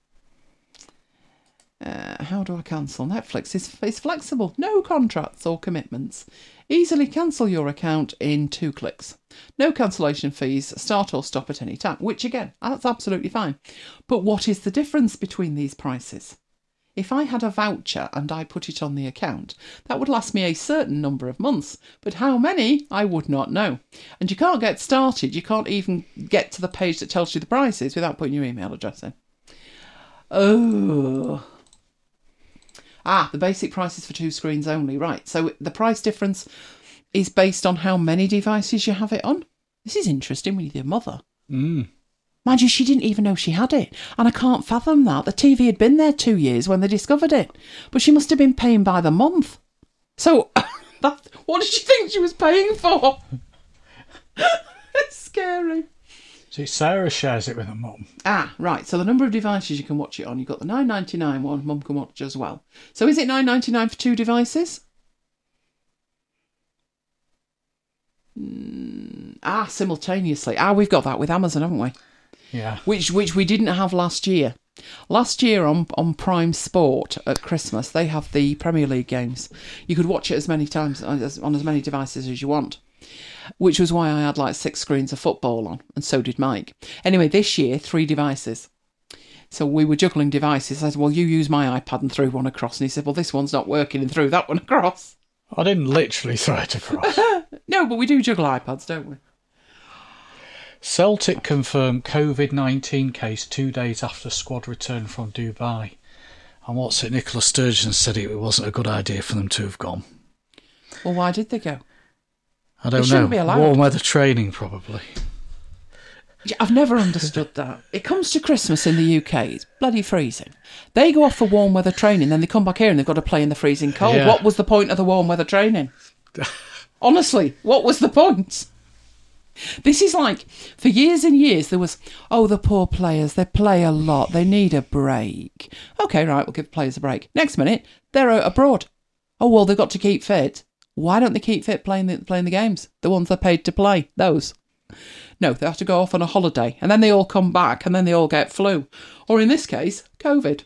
Speaker 1: How do I cancel? Netflix is flexible. No contracts or commitments. Easily cancel your account in 2 clicks. No cancellation fees. Start or stop at any time. Which, again, that's absolutely fine. But what is the difference between these prices? If I had a voucher and I put it on the account, that would last me a certain number of months. But how many, I would not know. And you can't get started. You can't even get to the page that tells you the prices without putting your email address in. Oh... the basic price is for 2 screens only. Right, so the price difference is based on how many devices you have it on. This is interesting when you're your mother. Mind you, she didn't even know she had it. And I can't fathom that. The TV had been there 2 years when they discovered it. But she must have been paying by the month. So, what did she think she was paying for? It's scary.
Speaker 2: See, Sarah shares it with her mum.
Speaker 1: Right. So the number of devices you can watch it on. You've got the $9.99 one. Mum can watch as well. So is it $9.99 for 2 devices? Simultaneously. We've got that with Amazon, haven't we?
Speaker 2: Yeah.
Speaker 1: Which we didn't have last year. Last year on Prime Sport at Christmas, they have the Premier League games. You could watch it as many times on as many devices as you want. Which was why I had like 6 screens of football on, and so did Mike. Anyway, this year, 3 devices. So we were juggling devices. I said, well, you use my iPad and threw one across. And he said, well, this one's not working, and threw that one across.
Speaker 2: I didn't literally throw it across.
Speaker 1: No, but we do juggle iPads, don't we?
Speaker 2: Celtic confirmed COVID-19 case 2 days after squad return from Dubai. And what's it, Nicola Sturgeon said it wasn't a good idea for them to have gone.
Speaker 1: Well, why did they go?
Speaker 2: I don't know. Warm weather training, probably.
Speaker 1: I've never understood that. It comes to Christmas in the UK, it's bloody freezing. They go off for warm weather training, then they come back here and they've got to play in the freezing cold.
Speaker 2: Yeah.
Speaker 1: What was the point of the warm weather training? Honestly, what was the point? This is like, for years and years, there was, oh, the poor players, they play a lot, they need a break. Okay, right, we'll give players a break. Next minute, they're abroad. Oh, well, they've got to keep fit. Why don't they keep fit playing the games? The ones they're paid to play, those. No, they have to go off on a holiday, and then they all come back, and then they all get flu. Or in this case, COVID.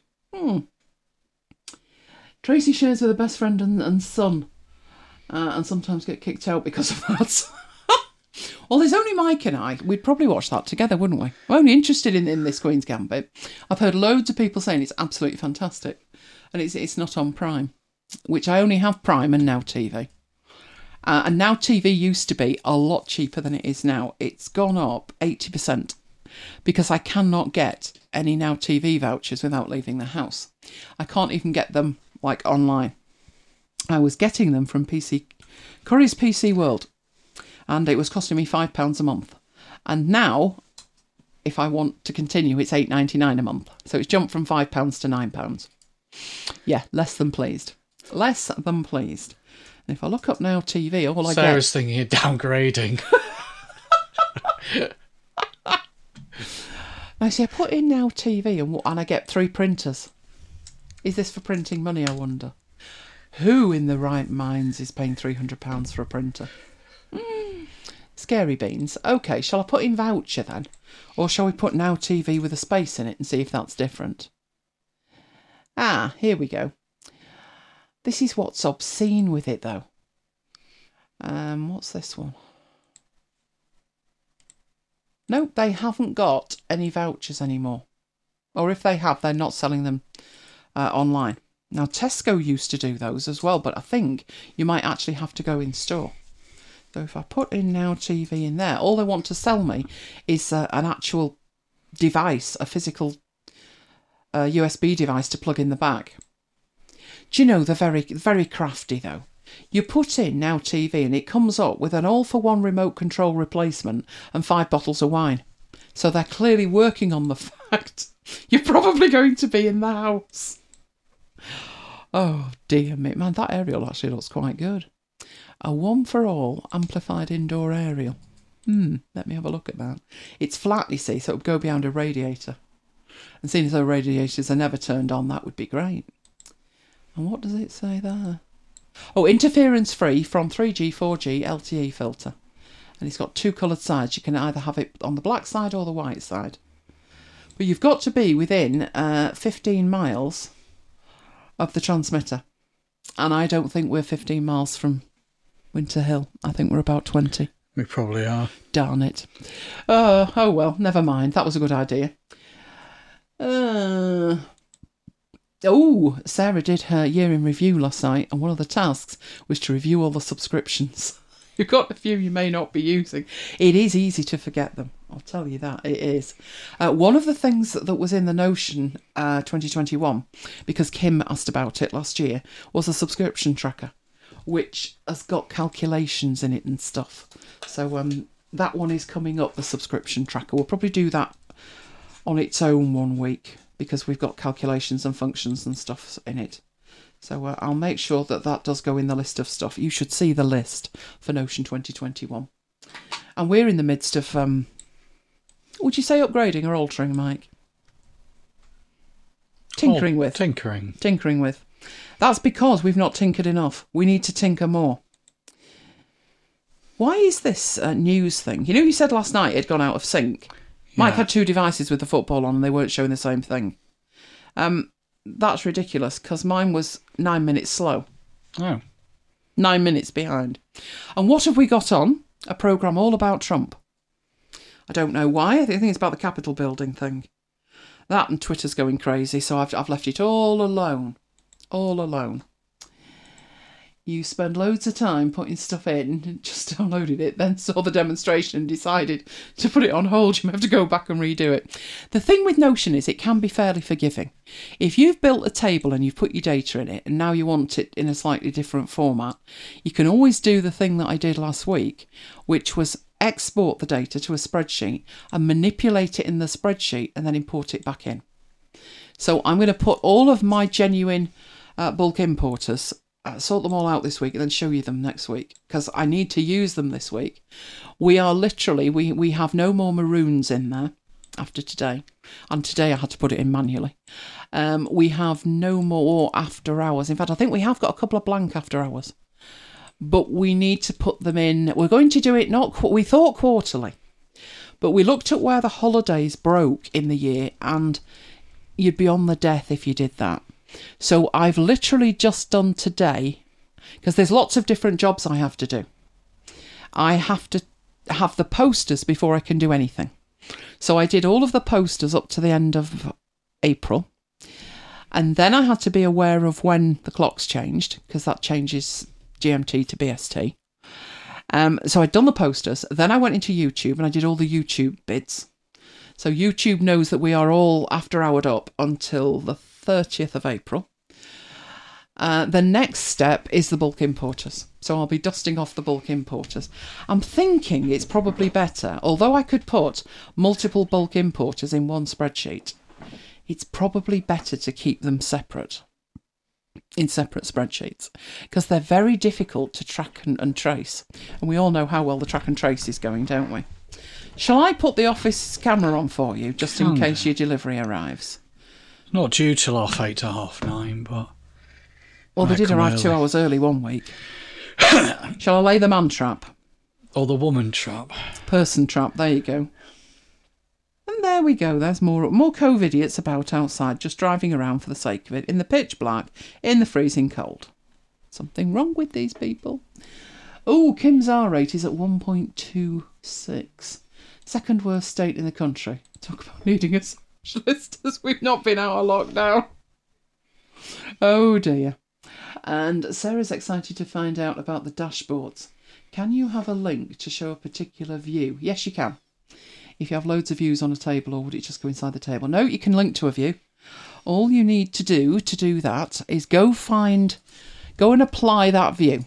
Speaker 1: Tracy shares with her best friend and son, and sometimes get kicked out because of that. Well, there's only Mike and I. We'd probably watch that together, wouldn't we? We're only interested in this Queen's Gambit. I've heard loads of people saying it's absolutely fantastic. And it's not on Prime, which I only have Prime and Now TV. And Now TV used to be a lot cheaper than it is now. It's gone up 80% because I cannot get any Now TV vouchers without leaving the house. I can't even get them like online. I was getting them from Curry's PC World. And it was costing me £5 a month. And now, if I want to continue, it's $8.99 a month. So it's jumped from £5 to £9. Yeah, less than pleased. Less than pleased. And if I look up Now TV, all I get...
Speaker 2: Sarah's thinking of downgrading.
Speaker 1: Now, see, I put in Now TV and I get 3 printers. Is this for printing money, I wonder? Who in the right minds is paying £300 for a printer? Scary beans. Okay, shall I put in voucher then? Or shall we put Now TV with a space in it and see if that's different? Here we go. This is what's obscene with it though. What's this one? Nope, they haven't got any vouchers anymore. Or if they have, they're not selling them online. Now, Tesco used to do those as well, but I think you might actually have to go in store. So if I put in Now TV in there, all they want to sell me is an actual device, a physical USB device to plug in the back. Do you know, they're very, very crafty though. You put in Now TV and it comes up with an all-for-one remote control replacement and 5 bottles of wine. So they're clearly working on the fact you're probably going to be in the house. Oh dear me, man, that aerial actually looks quite good. A 1-for-all amplified indoor aerial. Let me have a look at that. It's flat, you see, so it would go behind a radiator. And seeing as though radiators are never turned on, that would be great. And what does it say there? Oh, interference free from 3G, 4G, LTE filter. And it's got 2 coloured sides. You can either have it on the black side or the white side. But you've got to be within 15 miles of the transmitter. And I don't think we're 15 miles from Winter Hill. I think we're about 20.
Speaker 2: We probably are.
Speaker 1: Darn it. Oh well, never mind. That was a good idea. Sarah did her year in review last night, and one of the tasks was to review all the subscriptions. You've got a few you may not be using. It is easy to forget them. I'll tell you that. It is. One of the things that was in the Notion 2021, because Kim asked about it last year, was a subscription tracker, which has got calculations in it and stuff. So that one is coming up, the subscription tracker. We'll probably do that on its own one week, because we've got calculations and functions and stuff in it. So I'll make sure that does go in the list of stuff. You should see the list for Notion 2021. And we're in the midst of, would you say upgrading or altering, Mike? Tinkering with. Tinkering with. That's because we've not tinkered enough. We need to tinker more. Why is this news thing? You know, you said last night it had gone out of sync. Yeah. Mike had 2 devices with the football on and they weren't showing the same thing. That's ridiculous because mine was 9 minutes slow.
Speaker 2: Oh.
Speaker 1: 9 minutes behind. And what have we got on? A programme all about Trump. I don't know why. I think it's about the Capitol building thing. That and Twitter's going crazy, so I've left it all alone. All alone. You spend loads of time putting stuff in, just downloaded it, then saw the demonstration and decided to put it on hold. You may have to go back and redo it. The thing with Notion is it can be fairly forgiving. If you've built a table and you've put your data in it and now you want it in a slightly different format, you can always do the thing that I did last week, which was export the data to a spreadsheet and manipulate it in the spreadsheet and then import it back in. So I'm going to put all of my genuine bulk importers sort them all out this week and then show you them next week, because I need to use them this week. We are literally, we have no more maroons in there after today. And today I had to put it in manually. We have no more after hours. In fact, I think we have got a couple of blank after hours. But we need to put them in. We're going to do it, we thought quarterly. But we looked at where the holidays broke in the year, and you'd be on the death if you did that. So I've literally just done today, because there's lots of different jobs I have to do. I have to have the posters before I can do anything. So I did all of the posters up to the end of April. And then I had to be aware of when the clocks changed, because that changes GMT to BST. So I'd done the posters. Then I went into YouTube and I did all the YouTube bids. So YouTube knows that we are all after-houred up until the 30th of April. The next step is the bulk importers. So I'll be dusting off the bulk importers. I'm thinking it's probably better, although I could put multiple bulk importers in one spreadsheet, it's probably better to keep them separate, in separate spreadsheets, because they're very difficult to track and trace. And we all know how well the track and trace is going, don't we? Shall I put the office camera on for you, just in case your delivery arrives?
Speaker 2: Not due till 8:30 to 9:30, but...
Speaker 1: Well, they did arrive 2 hours early one week. Shall I lay the man trap?
Speaker 2: Or the woman trap.
Speaker 1: Person trap, there you go. And there we go, there's more COVID-idiots about outside, just driving around for the sake of it, in the pitch black, in the freezing cold. Something wrong with these people. Oh, Kim's R rate is at 1.26. Second worst state in the country. Talk about needing a socialist as we've not been out of lockdown. Oh dear. And Sarah's excited to find out about the dashboards. Can you have a link to show a particular view? Yes, you can. If you have loads of views on a table, or would it just go inside the table? No, you can link to a view. All you need to do that is go and apply that view.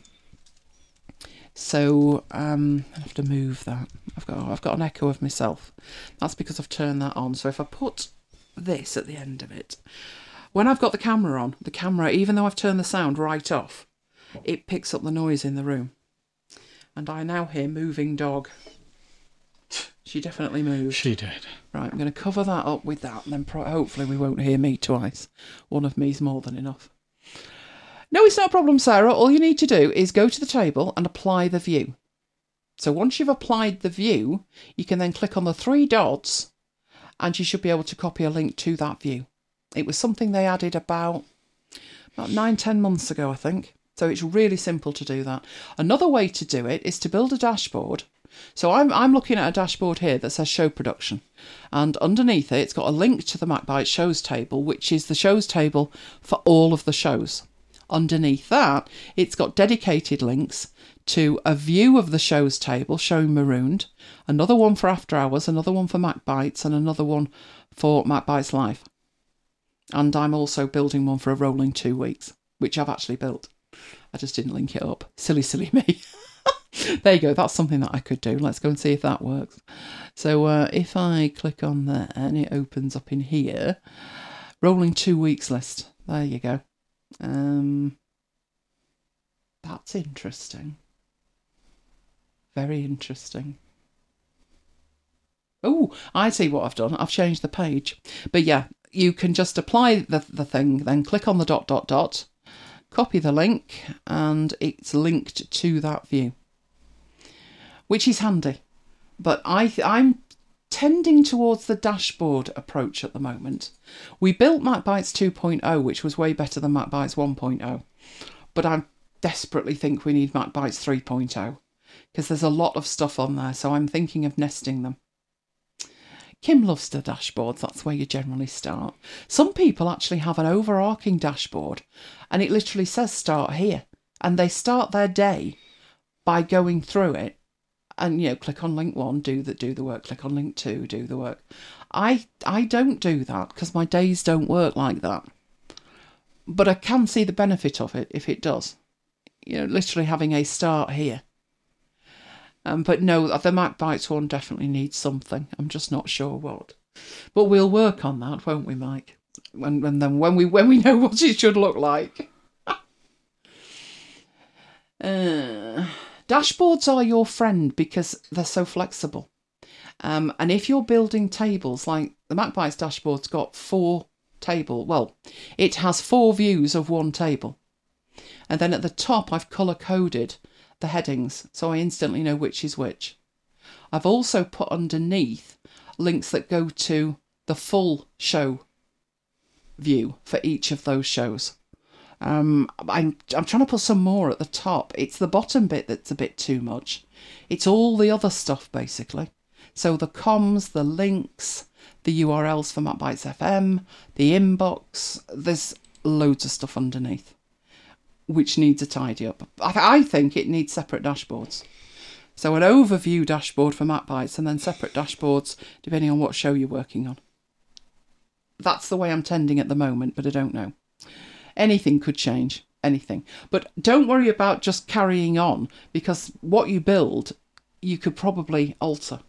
Speaker 1: So I have to move that. I've got an echo of myself. That's because I've turned that on. So if I put this at the end of it, when I've got the camera on, the camera, even though I've turned the sound right off, it picks up the noise in the room. And I now hear moving dog. She definitely moved.
Speaker 2: She did.
Speaker 1: Right, I'm going to cover that up with that, and then hopefully we won't hear me twice. One of me's more than enough. No, it's not a problem, Sarah. All you need to do is go to the table and apply the view. So once you've applied the view, you can then click on the 3 dots and you should be able to copy a link to that view. It was something they added about 9-10 months ago, I think. So it's really simple to do that. Another way to do it is to build a dashboard. So I'm looking at a dashboard here that says show production. And underneath it, it's got a link to the MacBite shows table, which is the shows table for all of the shows. Underneath that, it's got dedicated links to a view of the shows table showing marooned, another one for after hours, another one for MacBites, and another one for MacBites Live. And I'm also building one for a rolling 2 weeks, which I've actually built. I just didn't link it up. Silly, silly me. There you go. That's something that I could do. Let's go and see if that works. So if I click on there and it opens up in here, rolling 2 weeks list. There you go. That's interesting. Very interesting. Oh, I see what I've done. I've changed the page. But yeah, you can just apply the thing, then click on the ... copy the link, and it's linked to that view, which is handy. But I'm tending towards the dashboard approach at the moment. We built MacBites 2.0, which was way better than MacBites 1.0, but I desperately think we need MacBites 3.0 because there's a lot of stuff on there, so I'm thinking of nesting them. Kim loves the dashboards. That's where you generally start. Some people actually have an overarching dashboard and it literally says start here, and they start their day by going through it and, you know, click on link 1, do the work, click on link 2, do the work. I don't do that because my days don't work like that. But I can see the benefit of it if it does. You know, literally having a start here. But no, the MacBites one definitely needs something. I'm just not sure what. But we'll work on that, won't we, Mike? When we know what it should look like. Dashboards are your friend because they're so flexible. And if you're building tables, like the MacBytes dashboard's got 4 table, well, it has 4 views of one table. And then at the top, I've colour-coded the headings, so I instantly know which is which. I've also put underneath links that go to the full show view for each of those shows. I'm trying to put some more at the top. It's the bottom bit that's a bit too much. It's all the other stuff, basically. So the comms, the links, the URLs for MacBytes FM, the inbox, there's loads of stuff underneath, which needs a tidy up. I think it needs separate dashboards. So an overview dashboard for MacBytes and then separate dashboards depending on what show you're working on. That's the way I'm tending at the moment, but I don't know. Anything could change, anything. But don't worry about just carrying on, because what you build, you could probably alter.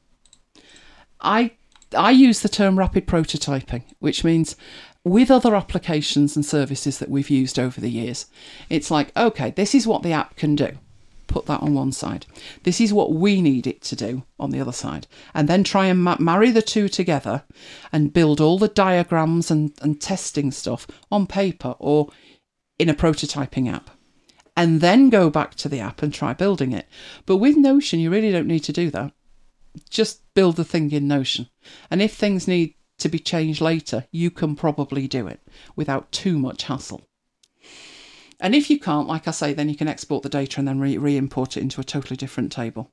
Speaker 1: I use the term rapid prototyping, which means with other applications and services that we've used over the years, it's like, okay, this is what the app can do. Put that on one side. This is what we need it to do on the other side. And then try and marry the two together and build all the diagrams and testing stuff on paper or in a prototyping app. And then go back to the app and try building it. But with Notion, you really don't need to do that. Just build the thing in Notion. And if things need to be changed later, you can probably do it without too much hassle. And if you can't, like I say, then you can export the data and then re-import it into a totally different table,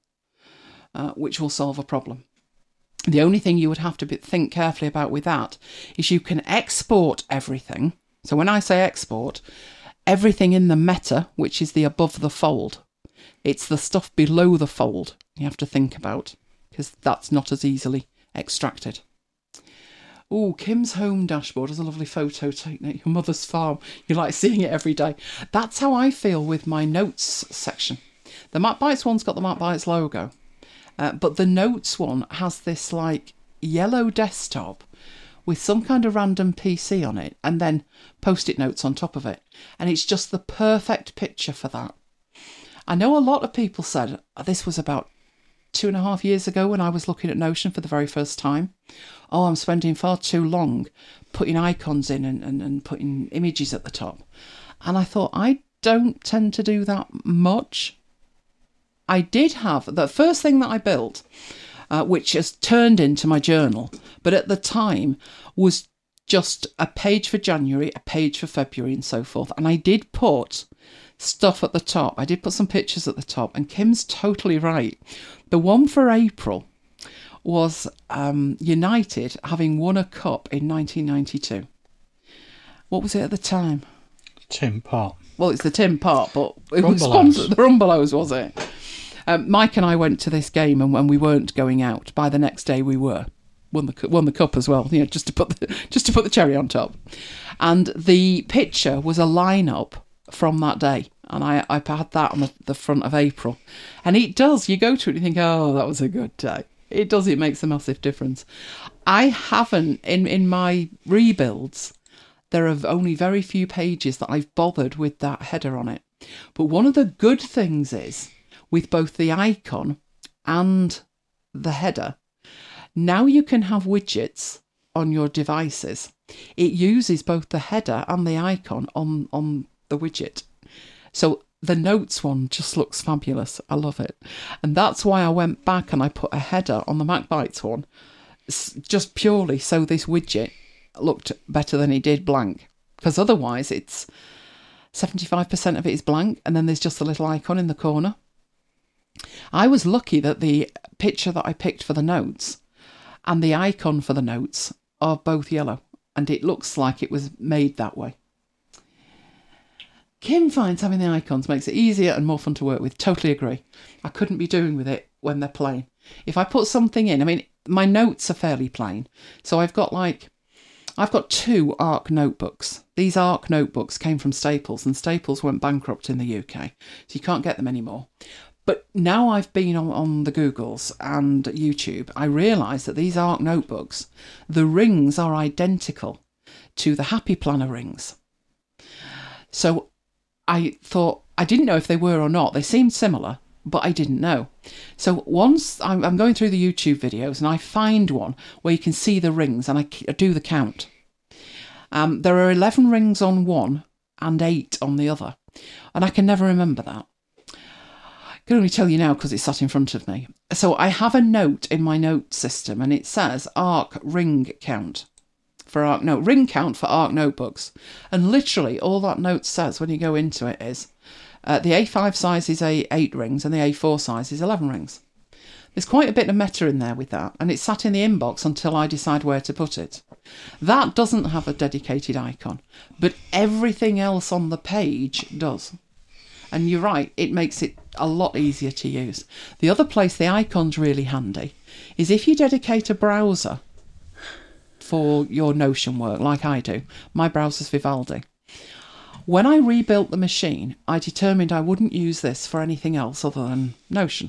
Speaker 1: which will solve a problem. The only thing you would have to think carefully about with that is you can export everything. So when I say export, everything in the meta, which is the above the fold, it's the stuff below the fold you have to think about, because that's not as easily extracted. Oh, Kim's home dashboard is a lovely photo taken at your mother's farm. You like seeing it every day. That's how I feel with my notes section. The MacBytes one's got the MacBytes logo, but the notes one has this like yellow desktop with some kind of random PC on it and then post-it notes on top of it. And it's just the perfect picture for that. I know a lot of people said this was about 2.5 years ago when I was looking at Notion for the very first time. Oh, I'm spending far too long putting icons in and putting images at the top. And I thought, I don't tend to do that much. I did have the first thing that I built, which has turned into my journal, but at the time was just a page for January, a page for February and so forth. And I did put stuff at the top. I did put some pictures at the top, and Kim's totally right. The one for April was United having won a cup in 1992. What was it at the time?
Speaker 2: Tin Pot.
Speaker 1: Well, it's the Tin Pot, but it was sponsored. The Rumbelows, was it? Mike and I went to this game, and when we weren't going out, by the next day we were. Won the cup as well, just to put the cherry on top. And the picture was a lineup from that day, and I had that on the front of April. And it does, you go to it and you think, oh, that was a good day. It does, it makes a massive difference. I haven't, in my rebuilds, there are only very few pages that I've bothered with that header on it. But one of the good things is, with both the icon and the header, now you can have widgets on your devices. It uses both the header and the icon on the widget. So the notes one just looks fabulous. I love it. And that's why I went back and I put a header on the MacBytes one, just purely so this widget looked better than it did blank. Because otherwise it's 75% of it is blank and then there's just a little icon in the corner. I was lucky that the picture that I picked for the notes and the icon for the notes are both yellow, and it looks like it was made that way. Kim finds having the icons makes it easier and more fun to work with. Totally agree. I couldn't be doing with it when they're plain. If I put something in, I mean, my notes are fairly plain. So I've got 2 ARC notebooks. These ARC notebooks came from Staples, and Staples went bankrupt in the UK, so you can't get them anymore. But now I've been on the Googles and YouTube, I realise that these ARC notebooks, the rings are identical to the Happy Planner rings. So I thought, I didn't know if they were or not. They seemed similar, but I didn't know. So once I'm going through the YouTube videos and I find one where you can see the rings and I do the count. There are 11 rings on one and 8 on the other. And I can never remember that. I can only tell you now because it's sat in front of me. So I have a note in my note system and it says ARC ring count. Ring count for ARC notebooks. And literally all that note says when you go into it is the A5 size is 8 rings and the A4 size is 11 rings. There's quite a bit of meta in there with that, and it's sat in the inbox until I decide where to put it. That doesn't have a dedicated icon, but everything else on the page does. And you're right, it makes it a lot easier to use. The other place the icon's really handy is if you dedicate a browser for your Notion work, like I do. My browser's Vivaldi. When I rebuilt the machine, I determined I wouldn't use this for anything else other than Notion.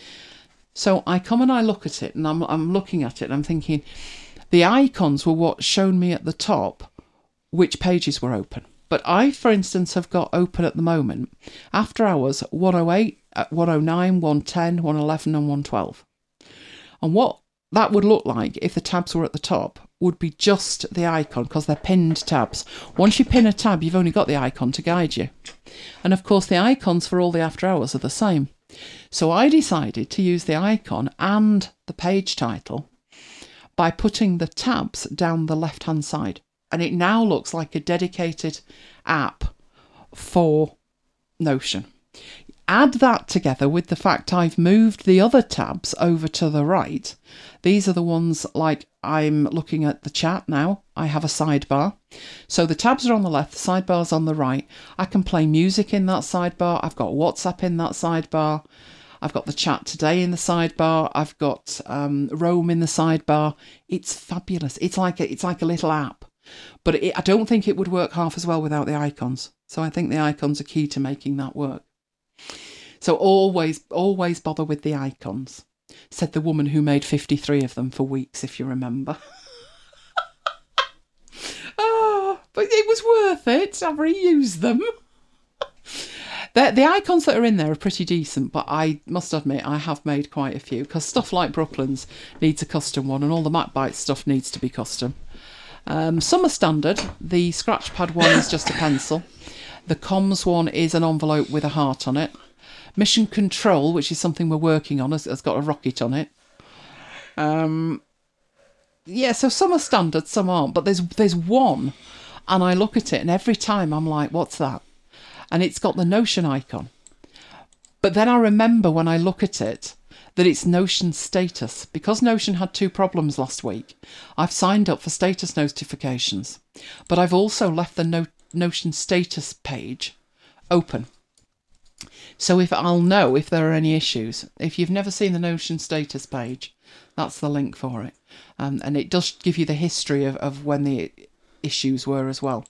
Speaker 1: So I come and I look at it, and I'm looking at it and I'm thinking the icons were what's shown me at the top which pages were open. But I, for instance, have got open at the moment after hours 108, 109, 110, 111 and 112. And what that would look like if the tabs were at the top would be just the icon, because they're pinned tabs. Once you pin a tab, you've only got the icon to guide you. And of course the icons for all the after hours are the same. So I decided to use the icon and the page title by putting the tabs down the left hand side. And it now looks like a dedicated app for Notion. Add that together with the fact I've moved the other tabs over to the right. These are the ones like I'm looking at the chat now. I have a sidebar. So the tabs are on the left, the sidebar's on the right. I can play music in that sidebar. I've got WhatsApp in that sidebar. I've got the chat today in the sidebar. I've got Roam in the sidebar. It's fabulous. It's like a little app. But I don't think it would work half as well without the icons. So I think the icons are key to making that work. So always bother with the icons, said the woman who made 53 of them for weeks, if you remember. Oh, but it was worth it. I've reused them. The icons that are in there are pretty decent, but I must admit I have made quite a few, because stuff like Brooklyn's needs a custom one and all the MacByte stuff needs to be custom. Some are standard. The Scratchpad one is just a pencil. The comms one is an envelope with a heart on it. Mission Control, which is something we're working on, has got a rocket on it. Yeah, so some are standard, some aren't. But there's one, and I look at it, and every time I'm like, what's that? And it's got the Notion icon. But then I remember when I look at it that it's Notion status. Because Notion had 2 problems last week, I've signed up for status notifications. But I've also left the Notion status page open. So I'll know if there are any issues. If you've never seen the Notion status page, that's the link for it. And it does give you the history of when the issues were as well.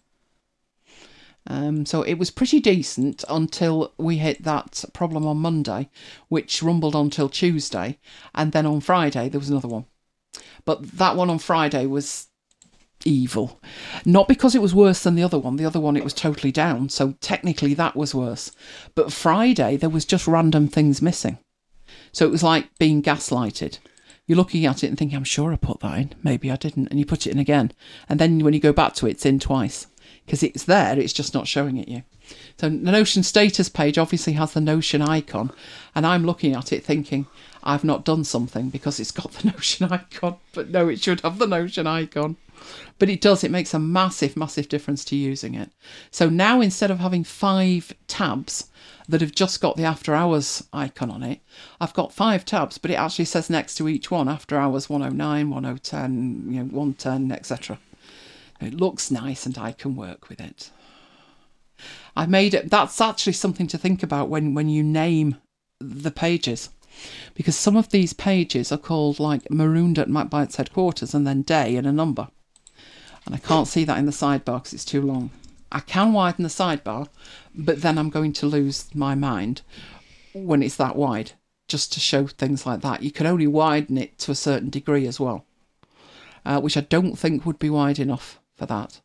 Speaker 1: So it was pretty decent until we hit that problem on Monday, which rumbled on till Tuesday. And then on Friday, there was another one. But that one on Friday was evil. Not because it was worse than the other one. The other one, it was totally down. So technically that was worse. But Friday, there was just random things missing. So it was like being gaslighted. You're looking at it and thinking, I'm sure I put that in. Maybe I didn't. And you put it in again. And then when you go back to it, it's in twice. Because it's there, it's just not showing it you. So the Notion status page obviously has the Notion icon. And I'm looking at it thinking, I've not done something because it's got the Notion icon. But no, it should have the Notion icon. But it does, it makes a massive, massive difference to using it. So now instead of having 5 tabs that have just got the after hours icon on it, I've got 5 tabs, but it actually says next to each one after hours 109, 1010, 110, etc. It looks nice and I can work with it. I've made it, that's actually something to think about when you name the pages. Because some of these pages are called like Marooned at MacByte's headquarters and then day and a number. And I can't see that in the sidebar because it's too long. I can widen the sidebar, but then I'm going to lose my mind when it's that wide, just to show things like that. You can only widen it to a certain degree as well, which I don't think would be wide enough for that.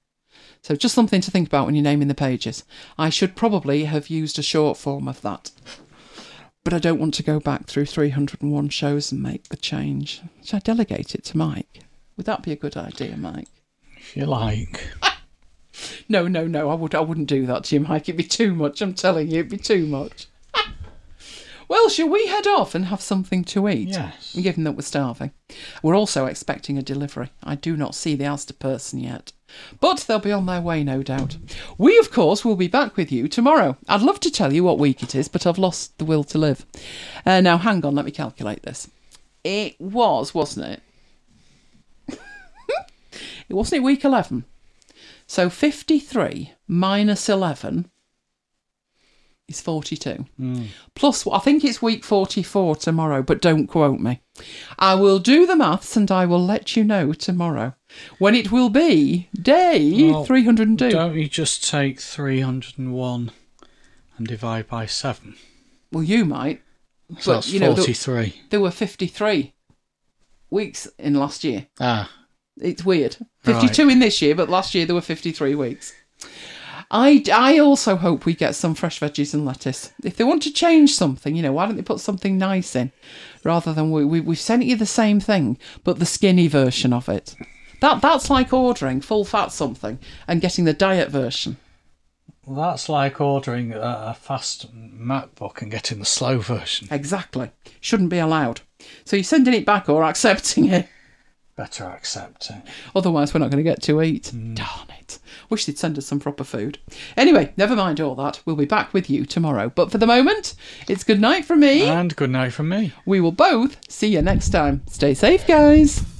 Speaker 1: So just something to think about when you're naming the pages. I should probably have used a short form of that. But I don't want to go back through 301 shows and make the change. Should I delegate it to Mike? Would that be a good idea, Mike?
Speaker 2: If you like.
Speaker 1: No. I wouldn't do that to you, Mike. It'd be too much. I'm telling you, it'd be too much. Well, shall we head off and have something to eat?
Speaker 2: Yes.
Speaker 1: Given that we're starving. We're also expecting a delivery. I do not see the Asda person yet. But they'll be on their way, no doubt. We, of course, will be back with you tomorrow. I'd love to tell you what week it is, but I've lost the will to live. Now, hang on, let me calculate this. It was, wasn't it? Wasn't it week 11? So 53 minus 11 is 42. Plus, I think it's week 44 tomorrow, but don't quote me. I will do the maths and I will let you know tomorrow when it will be day 302.
Speaker 2: Don't you just take 301 and divide by 7?
Speaker 1: Well, you might.
Speaker 2: So that's 43.
Speaker 1: There were 53 weeks in last year.
Speaker 2: Ah.
Speaker 1: It's weird. 52 in this year, but last year there were 53 weeks. I also hope we get some fresh veggies and lettuce. If they want to change something, why don't they put something nice in rather than we've sent you the same thing, but the skinny version of it. That's like ordering full fat something and getting the diet version.
Speaker 2: Well, that's like ordering a fast MacBook and getting the slow version.
Speaker 1: Exactly. Shouldn't be allowed. So you're sending it back or accepting it?
Speaker 2: Better accept it.
Speaker 1: Otherwise, we're not going to get to eat. Darn it. Wish they'd send us some proper food. Anyway, never mind all that. We'll be back with you tomorrow. But for the moment, it's good night from me.
Speaker 2: And good night from me.
Speaker 1: We will both see you next time. Stay safe, guys.